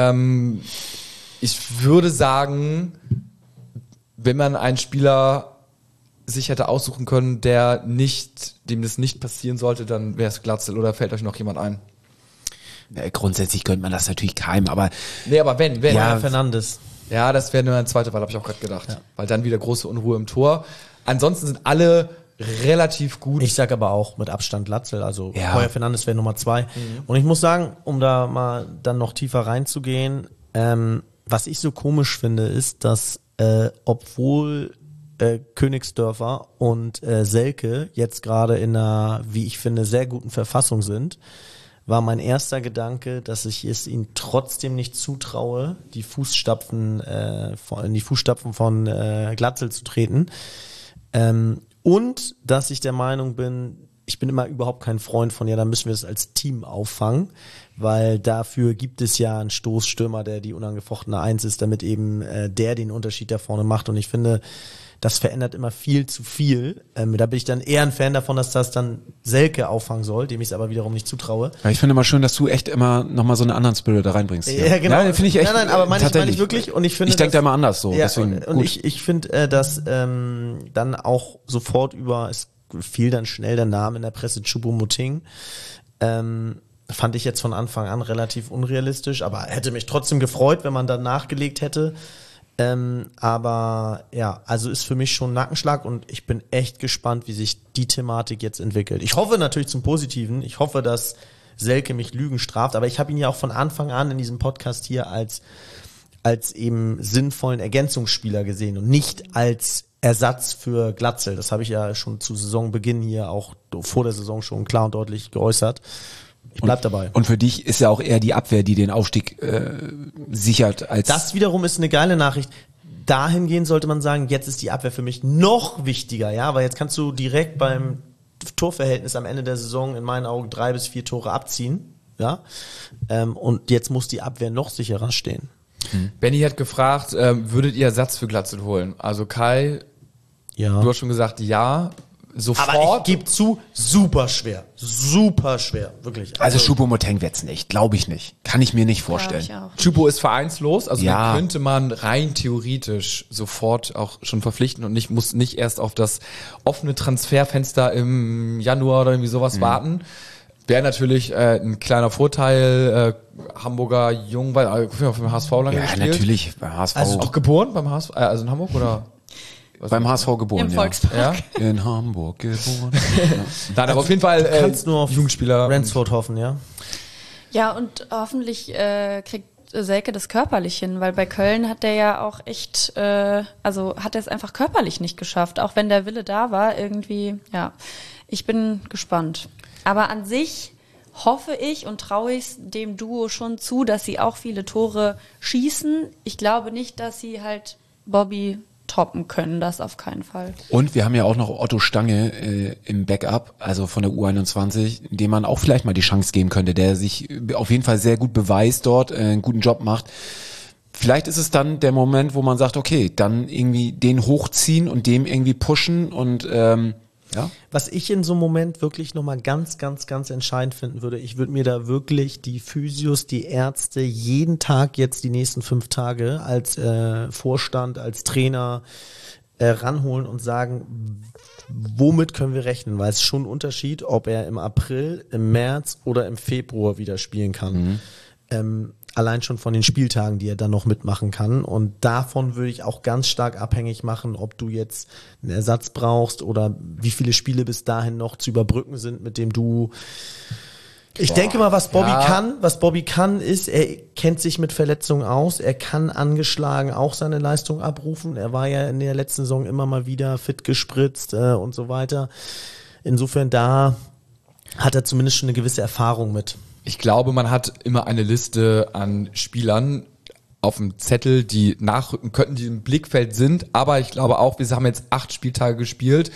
Ich würde sagen, wenn man einen Spieler sich hätte aussuchen können, dem das nicht passieren sollte, dann wäre es Glatzel, oder fällt euch noch jemand ein? Ja, grundsätzlich könnte man das natürlich keinem, aber Nee, aber wenn. Ja, Fernandes. Ja, das wäre nur eine zweite Wahl, habe ich auch gerade gedacht. Ja. Weil dann wieder große Unruhe im Tor. Ansonsten sind alle relativ gut. Ich sag aber auch mit Abstand Glatzel, also Ja. Heuer Fernandes wäre Nummer 2. Und ich muss sagen, um da mal dann noch tiefer reinzugehen, was ich so komisch finde, ist, dass obwohl Königsdörfer und Selke jetzt gerade in einer, wie ich finde, sehr guten Verfassung sind, war mein erster Gedanke, dass ich es ihnen trotzdem nicht zutraue, in die Fußstapfen von Glatzel zu treten. Und dass ich der Meinung bin, ich bin immer überhaupt kein Freund von, ja, da müssen wir das als Team auffangen, weil dafür gibt es ja einen Stoßstürmer, der die unangefochtene Eins ist, damit eben der den Unterschied da vorne macht. Und ich finde, das verändert immer viel zu viel. Da bin ich dann eher ein Fan davon, dass das dann Selke auffangen soll, dem ich es aber wiederum nicht zutraue. Ja, ich finde immer schön, dass du echt immer nochmal so einen anderen Spirit da reinbringst. Ja, genau. Ja, finde ich echt. Nein, aber meine ich wirklich. Und ich finde, ich denke da immer anders so. Ja, deswegen und ich finde, dass dann auch sofort es fiel dann schnell der Name in der Presse Choupo-Moting. Fand ich jetzt von Anfang an relativ unrealistisch, aber hätte mich trotzdem gefreut, wenn man dann nachgelegt hätte. Aber ja, also ist für mich schon ein Nackenschlag und ich bin echt gespannt, wie sich die Thematik jetzt entwickelt. Ich hoffe natürlich zum Positiven. Ich hoffe, dass Selke mich Lügen straft, aber ich habe ihn ja auch von Anfang an in diesem Podcast hier als eben sinnvollen Ergänzungsspieler gesehen und nicht als Ersatz für Glatzel. Das habe ich ja schon zu Saisonbeginn hier auch vor der Saison schon klar und deutlich geäußert. Ich bleib dabei. Und für dich ist ja auch eher die Abwehr, die den Aufstieg sichert. Als Das wiederum ist eine geile Nachricht. Dahingehend sollte man sagen, jetzt ist die Abwehr für mich noch wichtiger, ja, weil jetzt kannst du direkt beim Torverhältnis am Ende der Saison in meinen Augen 3 bis 4 Tore abziehen, ja, und jetzt muss die Abwehr noch sicherer stehen. Benny hat gefragt, würdet ihr Ersatz für Glatzel holen? Also Kai, Ja. du hast schon gesagt, ja, sofort. Aber ich gebe zu, super schwer, wirklich. also Choupo-Moting wird's nicht, glaube ich nicht. Kann ich mir nicht vorstellen. Ja, ich auch. Choupo ist vereinslos, also Ja. den könnte man rein theoretisch sofort auch schon verpflichten und muss nicht erst auf das offene Transferfenster im Januar oder irgendwie sowas warten. Wäre natürlich ein kleiner Vorteil, Hamburger Jung, weil auf dem HSV lange Ja, gespielt. natürlich, beim HSV. Also Auch geboren beim HSV, also in Hamburg oder? beim HSV geboren, Im ja. Volkspark. Ja. In Hamburg geboren. Nein, aber auf jeden Fall kannst nur auf Jugendspieler. Ransford hoffen, ja. Ja, und hoffentlich kriegt Selke das körperlich hin, weil bei Köln hat der ja auch echt, also hat er es einfach körperlich nicht geschafft, auch wenn der Wille da war, irgendwie, ja. Ich bin gespannt. Aber an sich hoffe ich und traue ich dem Duo schon zu, dass sie auch viele Tore schießen. Ich glaube nicht, dass sie halt Bobby toppen können, das auf keinen Fall. Und wir haben ja auch noch Otto Stange im Backup, also von der U21, dem man auch vielleicht mal die Chance geben könnte, der sich auf jeden Fall sehr gut beweist dort, einen guten Job macht. Vielleicht ist es dann der Moment, wo man sagt, okay, dann irgendwie den hochziehen und dem irgendwie pushen und ja. Was ich in so einem Moment wirklich nochmal ganz, ganz, ganz entscheidend finden würde, ich würde mir da wirklich die Physios, die Ärzte jeden Tag jetzt die nächsten 5 Tage als Vorstand, als Trainer ranholen und sagen, womit können wir rechnen? Weil es ist schon ein Unterschied, ob er im April, im März oder im Februar wieder spielen kann. Allein schon von den Spieltagen, die er dann noch mitmachen kann. Und davon würde ich auch ganz stark abhängig machen, ob du jetzt einen Ersatz brauchst oder wie viele Spiele bis dahin noch zu überbrücken sind, mit dem du... Ich denke mal, was Bobby kann, ist, er kennt sich mit Verletzungen aus, er kann angeschlagen auch seine Leistung abrufen. Er war ja in der letzten Saison immer mal wieder fit gespritzt und so weiter. Insofern da hat er zumindest schon eine gewisse Erfahrung mit. Ich glaube, man hat immer eine Liste an Spielern auf dem Zettel, die nachrücken könnten, die im Blickfeld sind. Aber ich glaube auch, wir haben jetzt 8 Spieltage gespielt.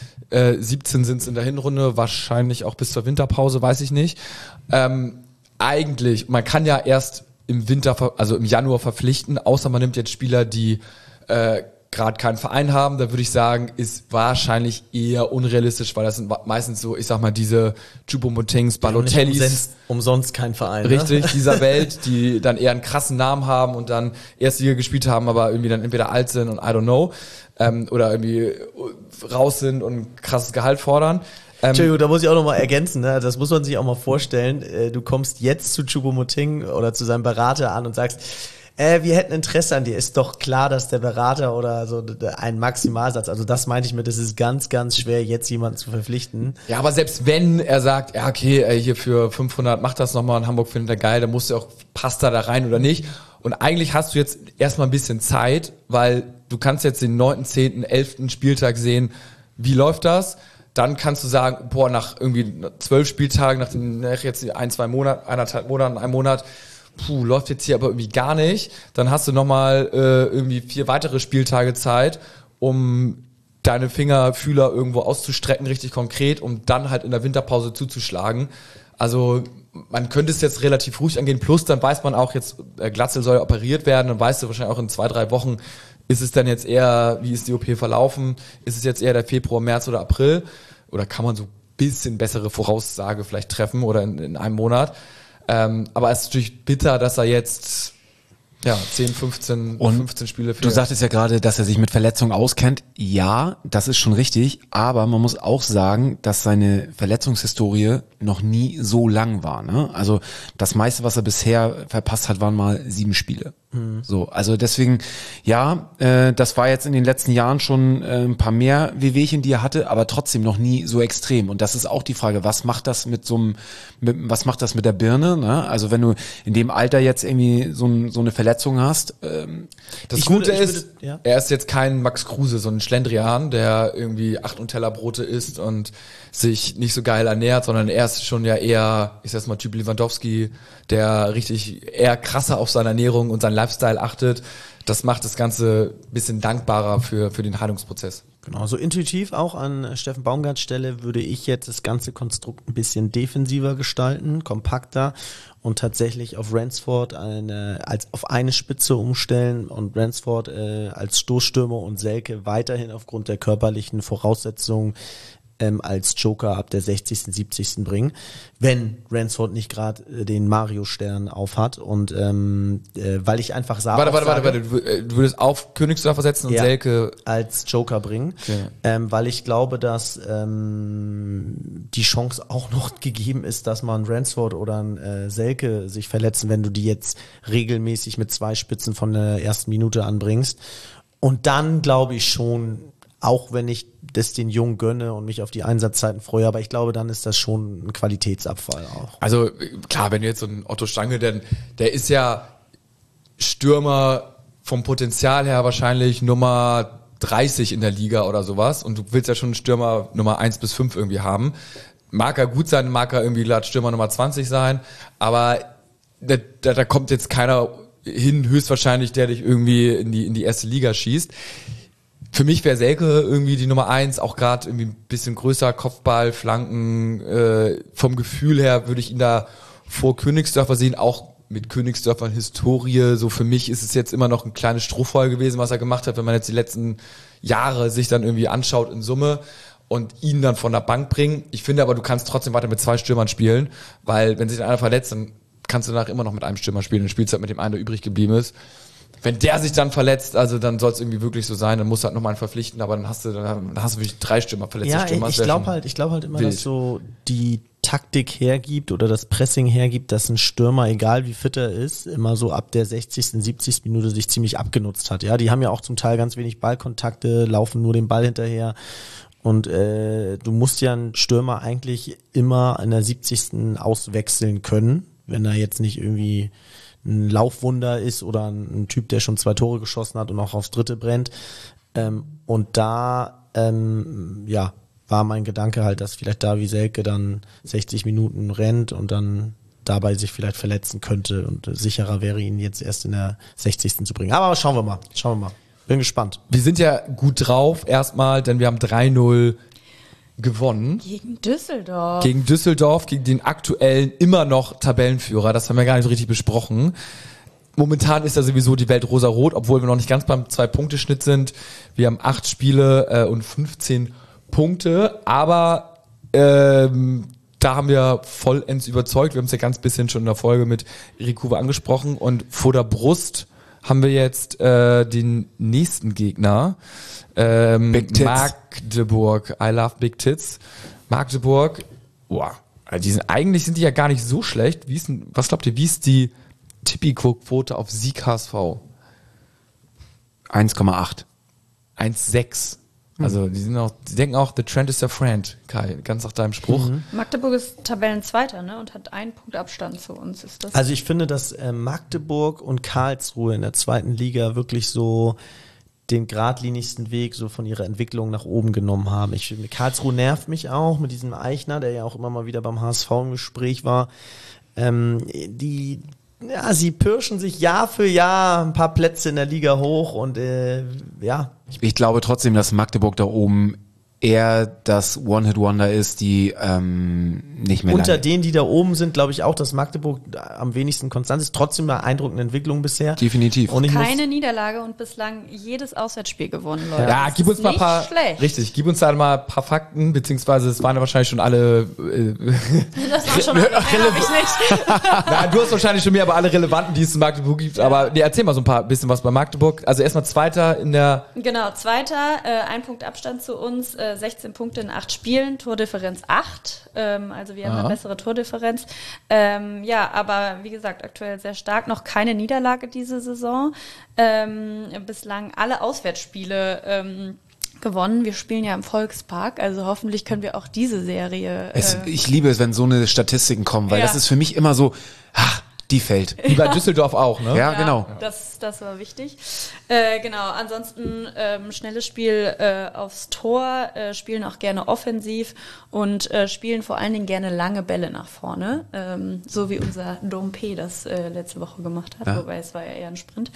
17 sind es in der Hinrunde, wahrscheinlich auch bis zur Winterpause, weiß ich nicht. Eigentlich, man kann ja erst im Winter, also im Januar verpflichten, außer man nimmt jetzt Spieler, die gerade keinen Verein haben, da würde ich sagen, ist wahrscheinlich eher unrealistisch, weil das sind meistens so, ich sag mal, diese Choupo-Motings, Balotellis. Umsonst kein Verein. Richtig, ne? dieser Welt, die dann eher einen krassen Namen haben und dann Erstliga gespielt haben, aber irgendwie dann entweder alt sind und I don't know, oder irgendwie raus sind und krasses Gehalt fordern. Entschuldigung, da muss ich auch noch mal ergänzen, ne? Das muss man sich auch mal vorstellen. Du kommst jetzt zu Choupo-Moting oder zu seinem Berater an und sagst, wir hätten Interesse an dir. Ist doch klar, dass der Berater oder so ein Maximalsatz, also das meinte ich mir, das ist ganz, ganz schwer, jetzt jemanden zu verpflichten. Ja, aber selbst wenn er sagt, ja okay, hier für 500 macht das nochmal in Hamburg, findet er geil, dann musst du auch, passt er da rein oder nicht. Und eigentlich hast du jetzt erstmal ein bisschen Zeit, weil du kannst jetzt den 9., 10., 11. Spieltag sehen, wie läuft das? Dann kannst du sagen, boah, nach irgendwie 12 Spieltagen, nach jetzt 1-2 Monaten, 1,5 Monaten, 1 Monat, läuft jetzt hier aber irgendwie gar nicht. Dann hast du nochmal irgendwie 4 weitere Spieltage Zeit, um deine Fingerfühler irgendwo auszustrecken, richtig konkret, um dann halt in der Winterpause zuzuschlagen. Also man könnte es jetzt relativ ruhig angehen, plus dann weiß man auch jetzt, Glatzel soll operiert werden, dann weißt du wahrscheinlich auch in 2-3 Wochen, ist es dann jetzt eher, wie ist die OP verlaufen, ist es jetzt eher der Februar, März oder April, oder kann man so ein bisschen bessere Voraussage vielleicht treffen oder in einem Monat. Aber es ist natürlich bitter, dass er jetzt 10, 15 Spiele fehlt. Du sagtest ja gerade, dass er sich mit Verletzungen auskennt. Ja, das ist schon richtig, aber man muss auch sagen, dass seine Verletzungshistorie noch nie so lang war. Ne? Also das meiste, was er bisher verpasst hat, waren mal 7 Spiele. So, also deswegen, das war jetzt in den letzten Jahren schon ein paar mehr Wehwehchen, die er hatte, aber trotzdem noch nie so extrem. Und das ist auch die Frage, was macht das mit was macht das mit der Birne? Ne? Also wenn du in dem Alter jetzt irgendwie so eine Verletzung hast. Das Gute ist, er ist jetzt kein Max Kruse, so ein Schlendrian, der irgendwie 8 Nutella-Brote isst und sich nicht so geil ernährt, sondern er ist schon ja eher, ich sag's mal, Typ Lewandowski, der richtig eher krasser auf seine Ernährung und seinen Lifestyle achtet. Das macht das Ganze ein bisschen dankbarer für den Heilungsprozess. Genau, so intuitiv auch an Steffen Baumgarts Stelle würde ich jetzt das ganze Konstrukt ein bisschen defensiver gestalten, kompakter und tatsächlich auf Ransford auf eine Spitze umstellen und Ransford als Stoßstürmer und Selke weiterhin aufgrund der körperlichen Voraussetzungen als Joker ab der 60., 70. bringen, wenn Ransford nicht gerade den Mario-Stern aufhat und weil ich einfach sage... Warte, du würdest auf Königsdörfer setzen und Selke... als Joker bringen, weil ich glaube, dass die Chance auch noch gegeben ist, dass man Ransford oder ein Selke sich verletzen, wenn du die jetzt regelmäßig mit 2 Spitzen von der ersten Minute anbringst. Und dann glaube ich schon, auch wenn ich das den Jungen gönne und mich auf die Einsatzzeiten freue, aber ich glaube, dann ist das schon ein Qualitätsabfall auch. Also klar, wenn du jetzt so einen Otto Stange, denn der ist ja Stürmer vom Potenzial her wahrscheinlich Nummer 30 in der Liga oder sowas und du willst ja schon einen Stürmer Nummer 1 bis 5 irgendwie haben. Mag er gut sein, mag er irgendwie Stürmer Nummer 20 sein, aber da kommt jetzt keiner hin, höchstwahrscheinlich, der dich irgendwie in die erste Liga schießt. Für mich wäre Selke irgendwie die Nummer 1, auch gerade irgendwie ein bisschen größer, Kopfball, Flanken, vom Gefühl her würde ich ihn da vor Königsdörfer sehen, auch mit Königsdörfern Historie, so für mich ist es jetzt immer noch ein kleines Strohfeuer gewesen, was er gemacht hat, wenn man jetzt die letzten Jahre sich dann irgendwie anschaut in Summe und ihn dann von der Bank bringen. Ich finde aber, du kannst trotzdem weiter mit 2 Stürmern spielen, weil wenn sich einer verletzt, dann kannst du danach immer noch mit einem Stürmer spielen, dann spielst du halt mit dem einen, der übrig geblieben ist. Wenn der sich dann verletzt, also dann soll es irgendwie wirklich so sein, dann musst du halt nochmal einen verpflichten, aber dann hast du wirklich 3 Stürmer, verletzte Stürmer. Ich glaube halt immer, wild, dass so die Taktik hergibt oder das Pressing hergibt, dass ein Stürmer, egal wie fit er ist, immer so ab der 60., 70. Minute sich ziemlich abgenutzt hat. Ja, die haben ja auch zum Teil ganz wenig Ballkontakte, laufen nur den Ball hinterher. Und du musst ja einen Stürmer eigentlich immer in der 70. auswechseln können, wenn er jetzt nicht irgendwie ein Laufwunder ist oder ein Typ, der schon 2 Tore geschossen hat und auch aufs 3. brennt. Und da war mein Gedanke halt, dass vielleicht Davy Selke dann 60 Minuten rennt und dann dabei sich vielleicht verletzen könnte und sicherer wäre, ihn jetzt erst in der 60. zu bringen. Aber schauen wir mal. Bin gespannt. Wir sind ja gut drauf erstmal, denn wir haben 3-0 gewonnen. Gegen Düsseldorf. Gegen den aktuellen immer noch Tabellenführer. Das haben wir gar nicht so richtig besprochen. Momentan ist da sowieso die Welt rosarot, obwohl wir noch nicht ganz beim 2-Punkte-Schnitt sind. Wir haben 8 Spiele und 15 Punkte, aber da haben wir vollends überzeugt. Wir haben es ja ganz bisschen schon in der Folge mit Erik Huwe angesprochen und vor der Brust haben wir jetzt den nächsten Gegner. Big Tits. Magdeburg. I love Big Tits. Magdeburg. Boah. Also eigentlich sind die ja gar nicht so schlecht. Was glaubt ihr, wie ist die Tippi-Quote auf Sieg HSV? 1,8. 1,6. Also die denken auch, the trend is their friend, Kai, ganz nach deinem Spruch. Magdeburg ist Tabellenzweiter, ne, und hat 1 Punkt Abstand zu uns. Ist das? Also ich finde, dass Magdeburg und Karlsruhe in der 2. Liga wirklich so den geradlinigsten Weg so von ihrer Entwicklung nach oben genommen haben. Ich finde, Karlsruhe nervt mich auch mit diesem Eichner, der ja auch immer mal wieder beim HSV im Gespräch war. Die ja, sie pirschen sich Jahr für Jahr ein paar Plätze in der Liga hoch und ja. Ich glaube trotzdem, dass Magdeburg da oben eher das One-Hit-Wonder ist, die nicht mehr Unter lange. denen, die da oben sind, glaube ich auch, dass Magdeburg am wenigsten konstant ist. Trotzdem eine eindruckende Entwicklung bisher. Definitiv. Und ich muss, Keine Niederlage und bislang jedes Auswärtsspiel gewonnen, Leute. Ja, Das gib ist uns mal ein nicht paar, schlecht. richtig, gib uns da mal ein paar Fakten, beziehungsweise es waren ja wahrscheinlich schon alle, Das war schon mal hab ich nicht. na, du hast wahrscheinlich schon mehr, aber alle relevanten, die es in Magdeburg gibt, aber nee, erzähl mal so ein bisschen was bei Magdeburg. Also erstmal Zweiter in der, Genau, Zweiter, 1 Punkt Abstand zu uns, 16 Punkte in 8 Spielen, Tordifferenz 8, also wir haben eine bessere Tordifferenz. Ja, aber wie gesagt, aktuell sehr stark, noch keine Niederlage diese Saison. Bislang alle Auswärtsspiele gewonnen. Wir spielen ja im Volkspark, also hoffentlich können wir auch diese Serie... Ich liebe es, wenn so eine Statistiken kommen, weil Ja. das ist für mich immer so, die fällt. wie bei Düsseldorf auch, ne? Ja, genau. Das war wichtig. Genau, ansonsten schnelles Spiel aufs Tor, spielen auch gerne offensiv und spielen vor allen Dingen gerne lange Bälle nach vorne, so wie unser Dompe das letzte Woche gemacht hat, wobei es war ja eher ein Sprint.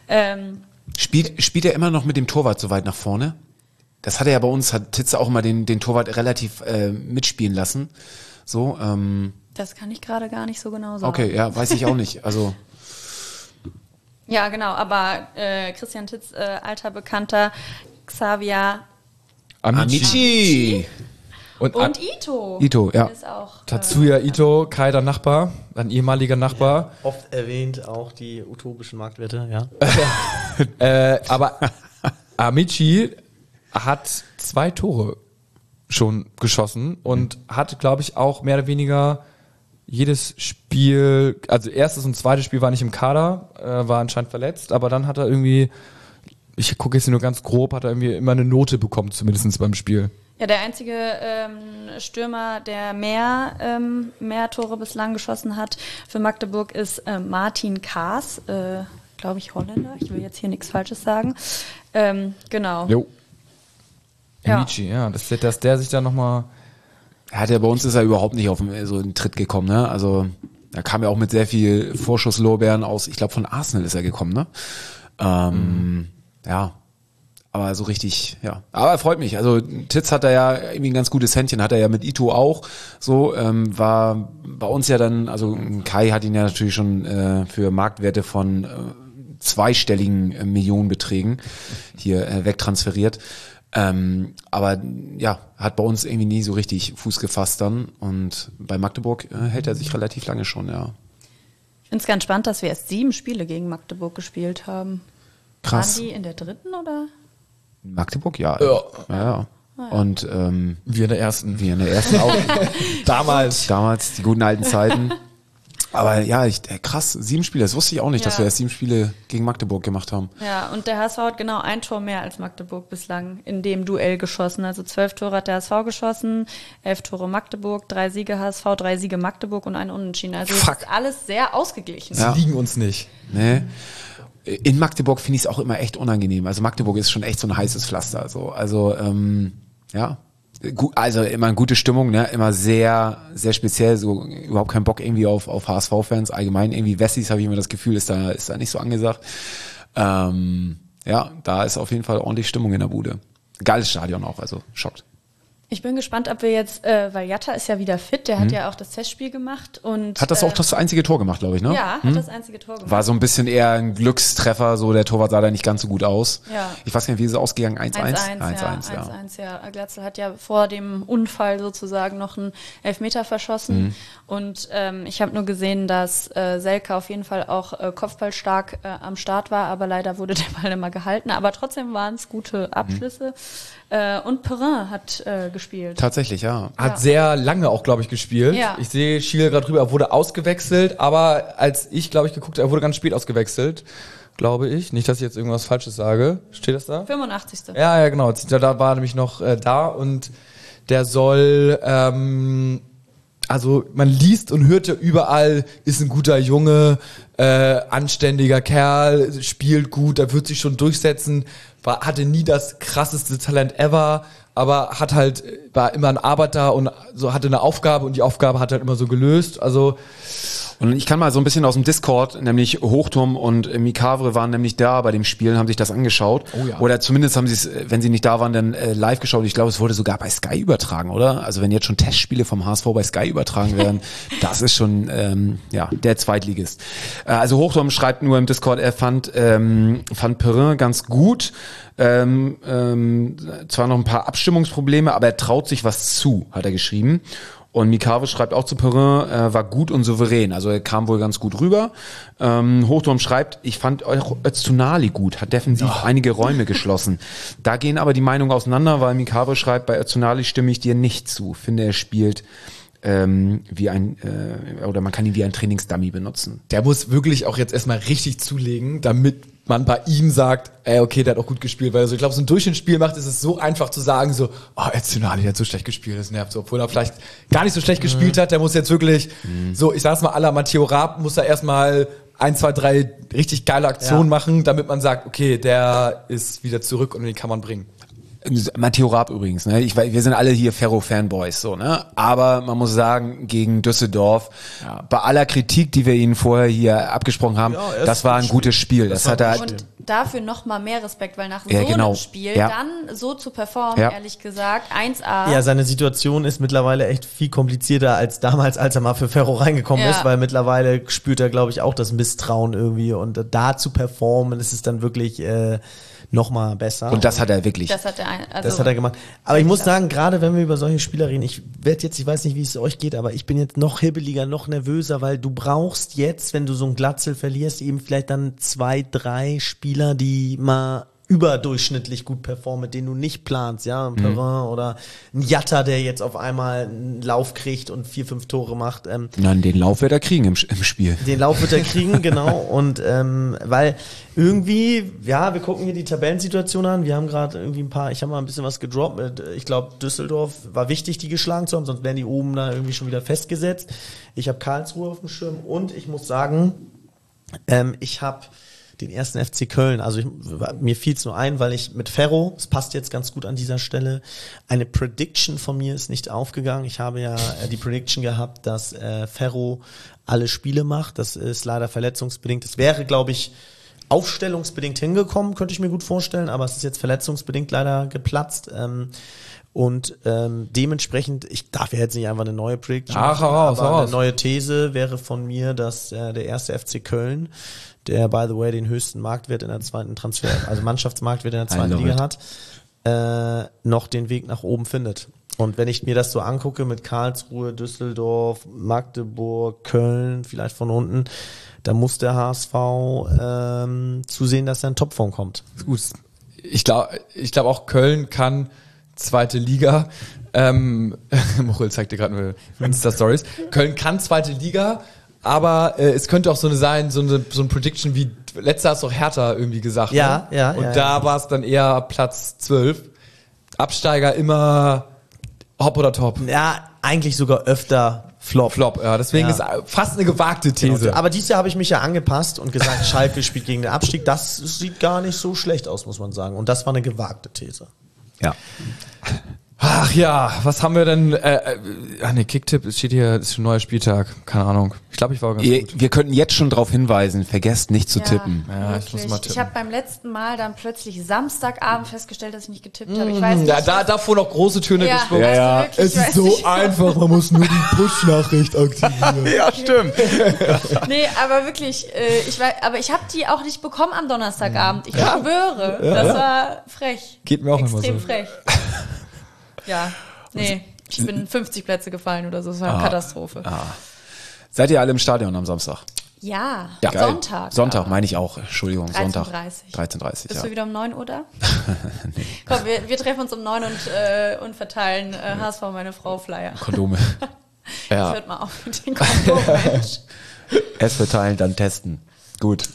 Spielt er immer noch mit dem Torwart so weit nach vorne? Das hat er ja bei uns, hat Titze auch immer den Torwart relativ mitspielen lassen. So, Das kann ich gerade gar nicht so genau sagen. okay, ja, weiß ich auch nicht. Also, Ja, genau, aber Christian Titz, alter Bekannter, Xavier Amici. und Ito. Ito, ja. Ist auch, Tatsuya Ito, Kai, der Nachbar, ein ehemaliger Nachbar. oft erwähnt auch die utopischen Marktwerte, ja. Aber Amici hat 2 Tore schon geschossen und hat, glaube ich, auch mehr oder weniger jedes Spiel, also erstes und zweites Spiel war nicht im Kader, war anscheinend verletzt, aber dann hat er irgendwie, ich gucke jetzt nur ganz grob, hat er irgendwie immer eine Note bekommen, zumindest beim Spiel. Ja, der einzige Stürmer, der mehr Tore bislang geschossen hat für Magdeburg, ist Martin Kaas, glaube ich Holländer. Ich will jetzt hier nichts Falsches sagen. Genau. Jo. Ja. Amici, ja, dass der sich da nochmal... Bei uns ist er überhaupt nicht auf so einen Tritt gekommen, ne? Also, da kam er auch mit sehr viel Vorschusslorbeeren aus, ich glaube von Arsenal ist er gekommen, ne? Ja. Aber so richtig, ja. Aber er freut mich. Also Titz hat da ja irgendwie ein ganz gutes Händchen, hat er ja mit Ito auch. So, war bei uns ja dann, also Kai hat ihn ja natürlich schon für Marktwerte von zweistelligen Millionenbeträgen hier wegtransferiert. Aber ja, hat bei uns irgendwie nie so richtig Fuß gefasst dann. Und bei Magdeburg hält er sich relativ lange schon, ja. Ich finde es ganz spannend, dass wir erst 7 Spiele gegen Magdeburg gespielt haben. Krass. Waren die in der 3. oder? Magdeburg, ja. Ja. Ja. Und Wir in der ersten. wir in der ersten auch. Damals. Damals, die guten alten Zeiten. Aber ja, krass, 7 Spiele, das wusste ich auch nicht, dass Ja. wir erst 7 Spiele gegen Magdeburg gemacht haben. Ja, und der HSV hat genau 1 Tor mehr als Magdeburg bislang in dem Duell geschossen. Also 12 Tore hat der HSV geschossen, 11 Tore Magdeburg, 3 Siege HSV, 3 Siege Magdeburg und ein Unentschieden. Also es Fuck. ist alles sehr ausgeglichen. Ja. Die liegen uns nicht. Ne? In Magdeburg finde ich es auch immer echt unangenehm. Also Magdeburg ist schon echt so ein heißes Pflaster. So. Also, ja. Also immer eine gute Stimmung, ne? Immer sehr, sehr speziell, so überhaupt keinen Bock irgendwie auf HSV-Fans. Allgemein irgendwie Wessis habe ich immer das Gefühl, ist da nicht so angesagt. Ja, da ist auf jeden Fall ordentlich Stimmung in der Bude. Geiles Stadion auch, also schockt. Ich bin gespannt, ob wir jetzt, weil Jatta ist ja wieder fit, der hat ja auch das Testspiel gemacht und Hat das auch das einzige Tor gemacht, glaube ich, ne? ja, hat das einzige Tor gemacht. War so ein bisschen eher ein Glückstreffer, so der Torwart sah da nicht ganz so gut aus. Ja. Ich weiß gar nicht, wie ist es ausgegangen? 1-1? 1-1, ja. 1-1, ja. Glatzel hat ja vor dem Unfall sozusagen noch einen Elfmeter verschossen. Und ich habe nur gesehen, dass Selke auf jeden Fall auch kopfballstark am Start war, aber leider wurde der Ball immer gehalten. Aber trotzdem waren es gute Abschlüsse. Und Perrin hat gespielt. Tatsächlich, ja. Hat sehr lange auch, glaube ich, gespielt. Ja. Ich sehe Schiele gerade drüber, er wurde ausgewechselt, aber als ich, glaube ich, geguckt habe, er wurde ganz spät ausgewechselt, glaube ich. Nicht, dass ich jetzt irgendwas Falsches sage. Steht das da? 85. Ja, genau. Da war nämlich noch da und der soll, also man liest und hört ja überall, ist ein guter Junge, anständiger Kerl, spielt gut, er wird sich schon durchsetzen, hatte nie das krasseste Talent ever, aber hat halt war immer ein Arbeiter und so hatte eine Aufgabe und die Aufgabe hat er halt immer so gelöst. Also Und ich kann mal so ein bisschen aus dem Discord, nämlich Hochturm und Mikavre waren nämlich da bei dem Spiel, haben sich das angeschaut. Oh ja. Oder zumindest haben sie es, wenn sie nicht da waren, dann live geschaut. Ich glaube, es wurde sogar bei Sky übertragen, oder? Also wenn jetzt schon Testspiele vom HSV bei Sky übertragen werden, das ist schon der Zweitligist. Also Hochturm schreibt nur im Discord, er fand Perrin ganz gut. Zwar noch ein paar Abstimmungsprobleme, aber er traut sich was zu, hat er geschrieben. Und Mikave schreibt auch zu Perrin, war gut und souverän, also er kam wohl ganz gut rüber. Hochturm schreibt, ich fand auch Öztunali gut, hat defensiv einige Räume geschlossen. Da gehen aber die Meinungen auseinander, weil Mikave schreibt, bei Öztunali stimme ich dir nicht zu. Finde, er spielt wie ein, oder man kann ihn wie ein Trainingsdummy benutzen. der muss wirklich auch jetzt erstmal richtig zulegen, damit man bei ihm sagt, okay, der hat auch gut gespielt, weil ich glaube, so ein Durchschnittsspiel macht, ist es so einfach zu sagen, so, Öztunali, der hat so schlecht gespielt, das nervt so, obwohl er vielleicht gar nicht so schlecht gespielt hat, der muss jetzt wirklich, so, ich sag's mal, à la Matteo Raab, muss er erstmal 1, 2, 3 richtig geile Aktionen machen, damit man sagt, okay, der ist wieder zurück und den kann man bringen. Matteo Raab übrigens, ne? Wir sind alle hier Ferro-Fanboys, so, ne? Aber man muss sagen, gegen Düsseldorf, bei aller Kritik, die wir ihnen vorher hier abgesprochen haben, das war ein gutes Spiel. Das hat er. Und dafür noch mal mehr Respekt, weil nach so genau. einem Spiel Ja. dann so zu performen, Ja. ehrlich gesagt, 1A. Ja, seine Situation ist mittlerweile echt viel komplizierter als damals, als er mal für Ferro reingekommen Ja. ist, weil mittlerweile spürt er, glaube ich, auch das Misstrauen irgendwie und da zu performen, ist es dann wirklich noch mal besser. Und das hat er wirklich. Das hat er, Das hat er gemacht. Aber ich muss sagen, gerade wenn wir über solche Spieler reden, ich weiß nicht, wie es euch geht, aber ich bin jetzt noch hibbeliger, noch nervöser, weil du brauchst jetzt, wenn du so einen Glatzel verlierst, eben vielleicht dann 2, 3 Spieler, die mal überdurchschnittlich gut performen, mit denen du nicht planst, ja, ein Perrin oder ein Jatta, der jetzt auf einmal einen Lauf kriegt und 4, 5 Tore macht. Nein, den Lauf wird er kriegen im Spiel. Den Lauf wird er kriegen, genau. Und weil irgendwie, ja, wir gucken hier die Tabellensituation an. Wir haben gerade irgendwie ich habe mal ein bisschen was gedroppt mit, ich glaube, Düsseldorf war wichtig, die geschlagen zu haben, sonst wären die oben da irgendwie schon wieder festgesetzt. Ich habe Karlsruhe auf dem Schirm und ich muss sagen, ich habe den ersten FC Köln, also mir fiel es nur ein, weil ich mit Ferro, es passt jetzt ganz gut an dieser Stelle, eine Prediction von mir ist nicht aufgegangen. Ich habe ja die Prediction gehabt, dass Ferro alle Spiele macht. Das ist leider verletzungsbedingt. Es wäre, glaube ich, aufstellungsbedingt hingekommen, könnte ich mir gut vorstellen, aber es ist jetzt verletzungsbedingt leider geplatzt. Und dementsprechend, ich darf ja jetzt nicht einfach eine neue Prediction machen, aber eine neue These wäre von mir, dass der erste FC Köln, der, by the way, den höchsten Marktwert in der zweiten also Mannschaftsmarktwert in der zweiten Liga hat, noch den Weg nach oben findet. Und wenn ich mir das so angucke mit Karlsruhe, Düsseldorf, Magdeburg, Köln, vielleicht von unten, da muss der HSV zusehen, dass er in Topform kommt. Gut. Ich glaube auch Köln kann zweite Liga. Mochel zeigt dir gerade nur Insta-Stories. Köln kann zweite Liga, aber es könnte auch so ein Prediction wie letzter hast doch Hertha irgendwie gesagt. Ja, ne? ja. Und ja, da war es dann eher Platz 12. Absteiger immer hopp oder top. Ja, eigentlich sogar öfter Flop. Flop, ja. Deswegen ist fast eine gewagte These. Aber dieses Jahr habe ich mich ja angepasst und gesagt, Schalke spielt gegen den Abstieg. Das sieht gar nicht so schlecht aus, muss man sagen. Und das war eine gewagte These. Ja. Ach ja, was haben wir denn? Kicktipp, es steht hier, es ist ein neuer Spieltag. Keine Ahnung. Ich glaube, ich war ganz gut. Wir könnten jetzt schon darauf hinweisen, vergesst nicht zu tippen. Ja, ich muss mal tippen. Ich habe beim letzten Mal dann plötzlich Samstagabend festgestellt, dass ich nicht getippt habe. Ich weiß nicht. Ja, davor noch große Töne Ja, gesprochen. also wirklich, ich weiß nicht. einfach, man muss nur die Push-Nachricht aktivieren. Ja, stimmt. Nee, aber wirklich, aber ich habe die auch nicht bekommen am Donnerstagabend. Ich schwöre, das war frech. Geht mir auch immer Extrem so. frech. Ja, nee, ich bin 50 Plätze gefallen oder so, das war eine Katastrophe. Seid ihr alle im Stadion am Samstag? Ja, Geil. Sonntag. Sonntag meine ich auch. Entschuldigung, 13:30. Sonntag. 13:30, Bist ja. du wieder um 9 Uhr da? Nee. Komm, wir treffen uns um 9 und verteilen HSV meine Frau Flyer. Kondome. Ja. Hört mal auf mit den Kondomen, Mensch. Erst verteilen, dann testen. Gut.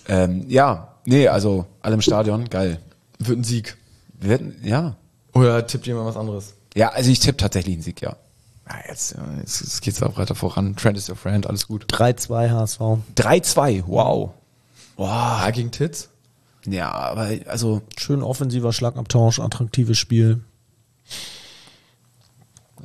Also alle im Stadion, geil. Wird ein Sieg. Ja. Oder tippt jemand was anderes? Ja, also ich tippe tatsächlich einen Sieg, ja. Ja, jetzt geht's auch weiter voran. Trend is your friend, alles gut. 3-2 HSV. 3-2, wow. Ja, gegen Titz? Ja, aber also Schön offensiver Schlagabtausch, attraktives Spiel.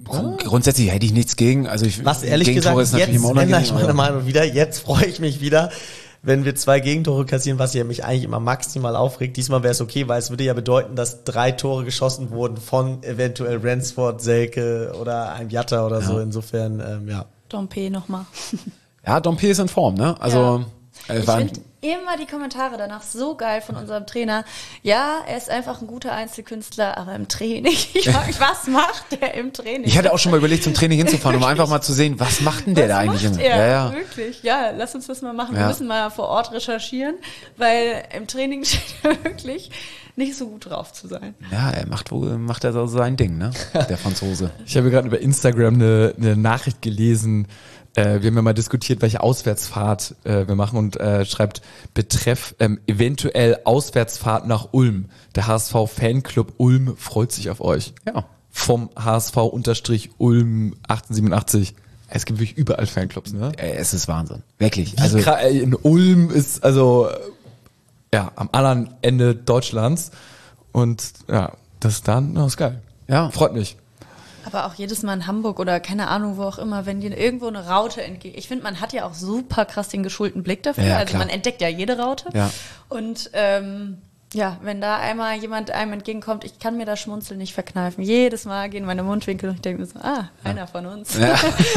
Grundsätzlich hätte ich nichts gegen. Also Was ehrlich Gegentore gesagt, ist natürlich jetzt immer unangenehm, ändere ich meine aber- Meinung wieder. Jetzt freue ich mich wieder, wenn wir 2 Gegentore kassieren, was ja mich eigentlich immer maximal aufregt. Diesmal wäre es okay, weil es würde ja bedeuten, dass 3 Tore geschossen wurden von eventuell Ransford, Selke oder einem Jatta oder so. Insofern, ja. Dompe nochmal. Ja, Dompe ist in Form, ne? Also, Ich finde immer die Kommentare danach so geil von unserem Trainer. Ja, er ist einfach ein guter Einzelkünstler, aber im Training, ich frage mich, was macht der im Training? ich hatte auch schon mal überlegt, zum Training hinzufahren, um einfach mal zu sehen, was macht denn der da eigentlich macht immer? er? Ja. Wirklich, ja, lass uns das mal machen. Ja. Wir müssen mal vor Ort recherchieren, weil im Training steht er wirklich nicht so gut drauf zu sein. Ja, er macht er so sein Ding, ne? Der Franzose. Ich habe gerade über Instagram eine Nachricht gelesen. Wir haben ja mal diskutiert, welche Auswärtsfahrt wir machen und schreibt betreff eventuell Auswärtsfahrt nach Ulm. Der HSV Fanclub Ulm freut sich auf euch. Ja. Vom HSV-Ulm 1887. Es gibt wirklich überall Fanclubs, ne? Es ist Wahnsinn. Wirklich. Also Also, in Ulm ist ja am anderen Ende Deutschlands und ja, das ist geil. ja. Freut mich. Aber auch jedes Mal in Hamburg oder keine Ahnung, wo auch immer, wenn dir irgendwo eine Raute entgeht. Ich finde, man hat ja auch super krass den geschulten Blick dafür. Ja, also klar. man entdeckt ja jede Raute. Ja. Und ja, wenn da einmal jemand einem entgegenkommt, ich kann mir das Schmunzeln nicht verkneifen. Jedes Mal gehen meine Mundwinkel und ich denke mir so, einer von uns. Ja.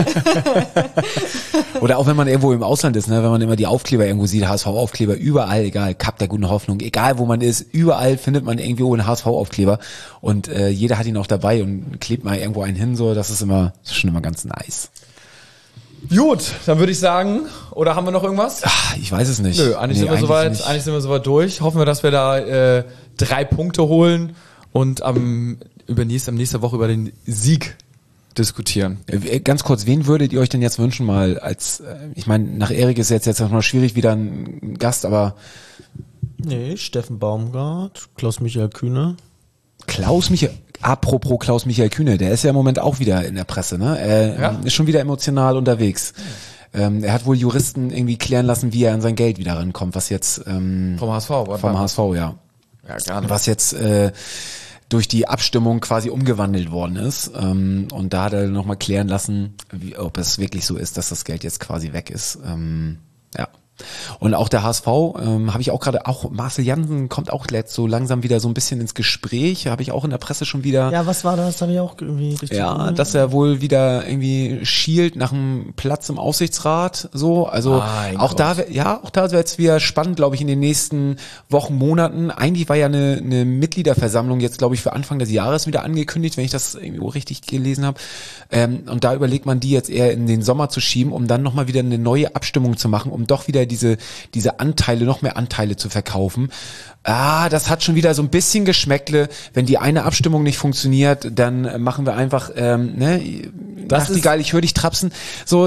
Oder auch wenn man irgendwo im Ausland ist, ne, wenn man immer die Aufkleber irgendwo sieht, HSV-Aufkleber, überall, egal, Cup der guten Hoffnung, egal wo man ist, überall findet man irgendwo einen HSV-Aufkleber und jeder hat ihn auch dabei und klebt mal irgendwo einen hin, so, das ist schon immer ganz nice. Gut, dann würde ich sagen, oder haben wir noch irgendwas? Ach, ich weiß es nicht. Nö, eigentlich sind wir soweit durch. Hoffen wir, dass wir da 3 Punkte holen und am nächste Woche über den Sieg diskutieren. Ganz kurz, wen würdet ihr euch denn jetzt wünschen mal als, ich meine, nach Erik ist jetzt noch schwierig wieder ein Gast, aber Nee, Steffen Baumgart, Klaus-Michael Kühne. Apropos Klaus-Michael Kühne, der ist ja im Moment auch wieder in der Presse, ne? Er ist schon wieder emotional unterwegs. Er hat wohl Juristen irgendwie klären lassen, wie er an sein Geld wieder rankommt, was jetzt Vom HSV, oder? vom HSV, ja. Ja, gar nicht. Was jetzt durch die Abstimmung quasi umgewandelt worden ist. Und da hat er nochmal klären lassen, ob es wirklich so ist, dass das Geld jetzt quasi weg ist. Ja. Und auch der HSV, habe ich auch gerade, auch Marcel Jansen kommt auch letzt so langsam wieder so ein bisschen ins Gespräch, habe ich auch in der Presse schon wieder. Ja, was war das? Habe ich auch irgendwie richtig. Ja, dass er wohl wieder irgendwie schielt nach einem Platz im Aufsichtsrat, so, also Mein auch da wird es wieder spannend, glaube ich, in den nächsten Wochen, Monaten. Eigentlich war ja eine Mitgliederversammlung jetzt, glaube ich, für Anfang des Jahres wieder angekündigt, wenn ich das irgendwie richtig gelesen habe. Und da überlegt man, die jetzt eher in den Sommer zu schieben, um dann nochmal wieder eine neue Abstimmung zu machen, um doch wieder diese Anteile, noch mehr Anteile zu verkaufen. Das hat schon wieder so ein bisschen Geschmäckle. Wenn die eine Abstimmung nicht funktioniert, dann machen wir einfach, Nachtigall, ich höre dich trapsen. So,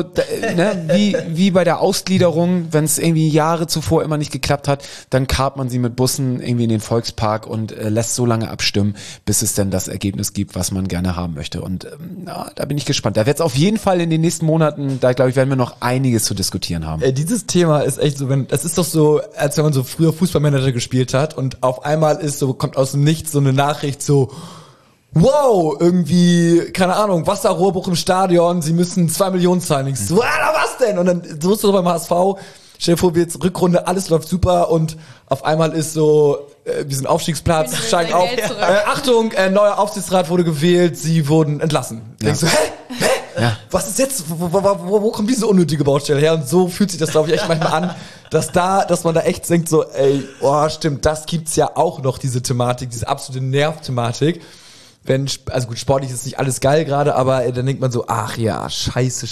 wie bei der Ausgliederung, wenn es irgendwie Jahre zuvor immer nicht geklappt hat, dann karrt man sie mit Bussen irgendwie in den Volkspark und lässt so lange abstimmen, bis es dann das Ergebnis gibt, was man gerne haben möchte. Und da bin ich gespannt. Da wird es auf jeden Fall in den nächsten Monaten, da glaube ich, werden wir noch einiges zu diskutieren haben. Dieses Thema ist echt so, das ist doch so, als wenn man so früher Fußballmanager gespielt hat und auf einmal kommt aus dem Nichts so eine Nachricht so, wow, irgendwie, keine Ahnung, Wasserrohrbruch im Stadion, sie müssen 2 Millionen zahlen. Ich so, was denn? Und dann so ist es beim HSV, stell dir vor, wir jetzt Rückrunde, alles läuft super und auf einmal ist so, wir sind Aufstiegsplatz, Finden wir steigen sein auf, Geld zurück. Achtung, neuer Aufsichtsrat wurde gewählt, sie wurden entlassen. Ja. Denkst du, hä? Ja. Was ist jetzt, wo kommt diese unnötige Baustelle her? Und so fühlt sich das, glaube ich, echt manchmal an, dass man da echt denkt so, ey, stimmt, das gibt's ja auch noch, diese Thematik, diese absolute Nervthematik. Also gut, sportlich ist nicht alles geil gerade, aber dann denkt man so, ach ja, scheiße.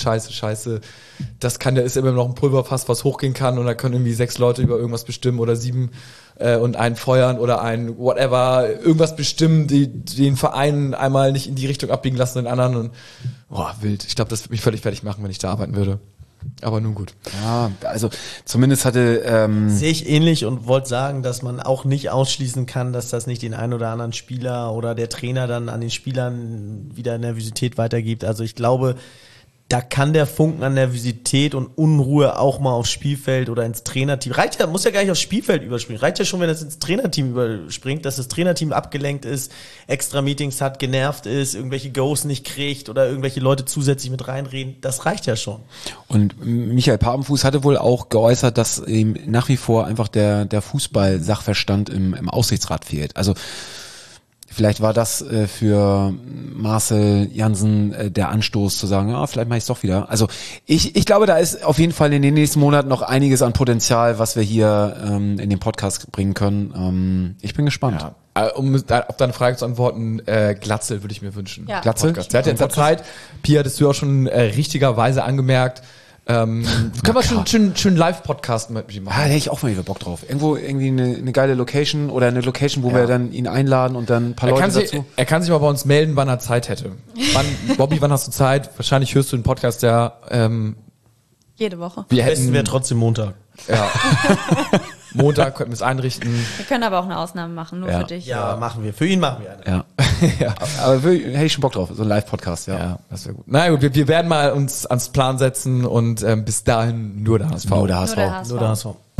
Ist immer noch ein Pulverfass, was hochgehen kann und da können irgendwie 6 Leute über irgendwas bestimmen oder 7 und einen feuern oder einen whatever, irgendwas bestimmen, die den Verein einmal nicht in die Richtung abbiegen lassen, den anderen und wild. Ich glaube, das würde mich völlig fertig machen, wenn ich da arbeiten würde. Aber nun gut. Ja, also zumindest hatte Sehe ich ähnlich und wollte sagen, dass man auch nicht ausschließen kann, dass das nicht den einen oder anderen Spieler oder der Trainer dann an den Spielern wieder Nervosität weitergibt. Also ich glaube, da kann der Funken an Nervosität und Unruhe auch mal aufs Spielfeld oder ins Trainerteam. Muss ja gar nicht aufs Spielfeld überspringen. Reicht ja schon, wenn das ins Trainerteam überspringt, dass das Trainerteam abgelenkt ist, extra Meetings hat, genervt ist, irgendwelche Goes nicht kriegt oder irgendwelche Leute zusätzlich mit reinreden. Das reicht ja schon. Und Michael Papenfuß hatte wohl auch geäußert, dass ihm nach wie vor einfach der Fußball-Sachverstand im Aufsichtsrat fehlt. Also vielleicht war das für Marcel Jansen der Anstoß zu sagen, ja, vielleicht mache ich es doch wieder. Also ich glaube, da ist auf jeden Fall in den nächsten Monaten noch einiges an Potenzial, was wir hier in den Podcast bringen können. Ich bin gespannt. Ja. Um auf deine Frage zu antworten, Glatzel würde ich mir wünschen. Ja. Glatzel? Der hat jetzt Zeit. Pia, hattest du auch schon richtigerweise angemerkt. Können wir schön Live-Podcast mit ihm machen? Da hätte ich auch mal wieder Bock drauf. Irgendwie eine geile Location oder eine Location, wo wir dann ihn einladen und dann ein paar Leute dazu. Er kann sich mal bei uns melden, wann er Zeit hätte. Bobby, wann hast du Zeit? Wahrscheinlich hörst du den Podcast ja. Jede Woche. Am besten wäre trotzdem Montag. Ja. Montag könnten wir es einrichten. Wir können aber auch eine Ausnahme machen, nur für dich. Ja, machen wir. Für ihn machen wir eine. Ja. Aber hätte ich schon Bock drauf, so ein Live-Podcast, Ja, das wäre gut. Na gut, wir werden mal uns ans Plan setzen und bis dahin nur der HSV. Nur der HSV. Nur der HSV. Nur der HSV.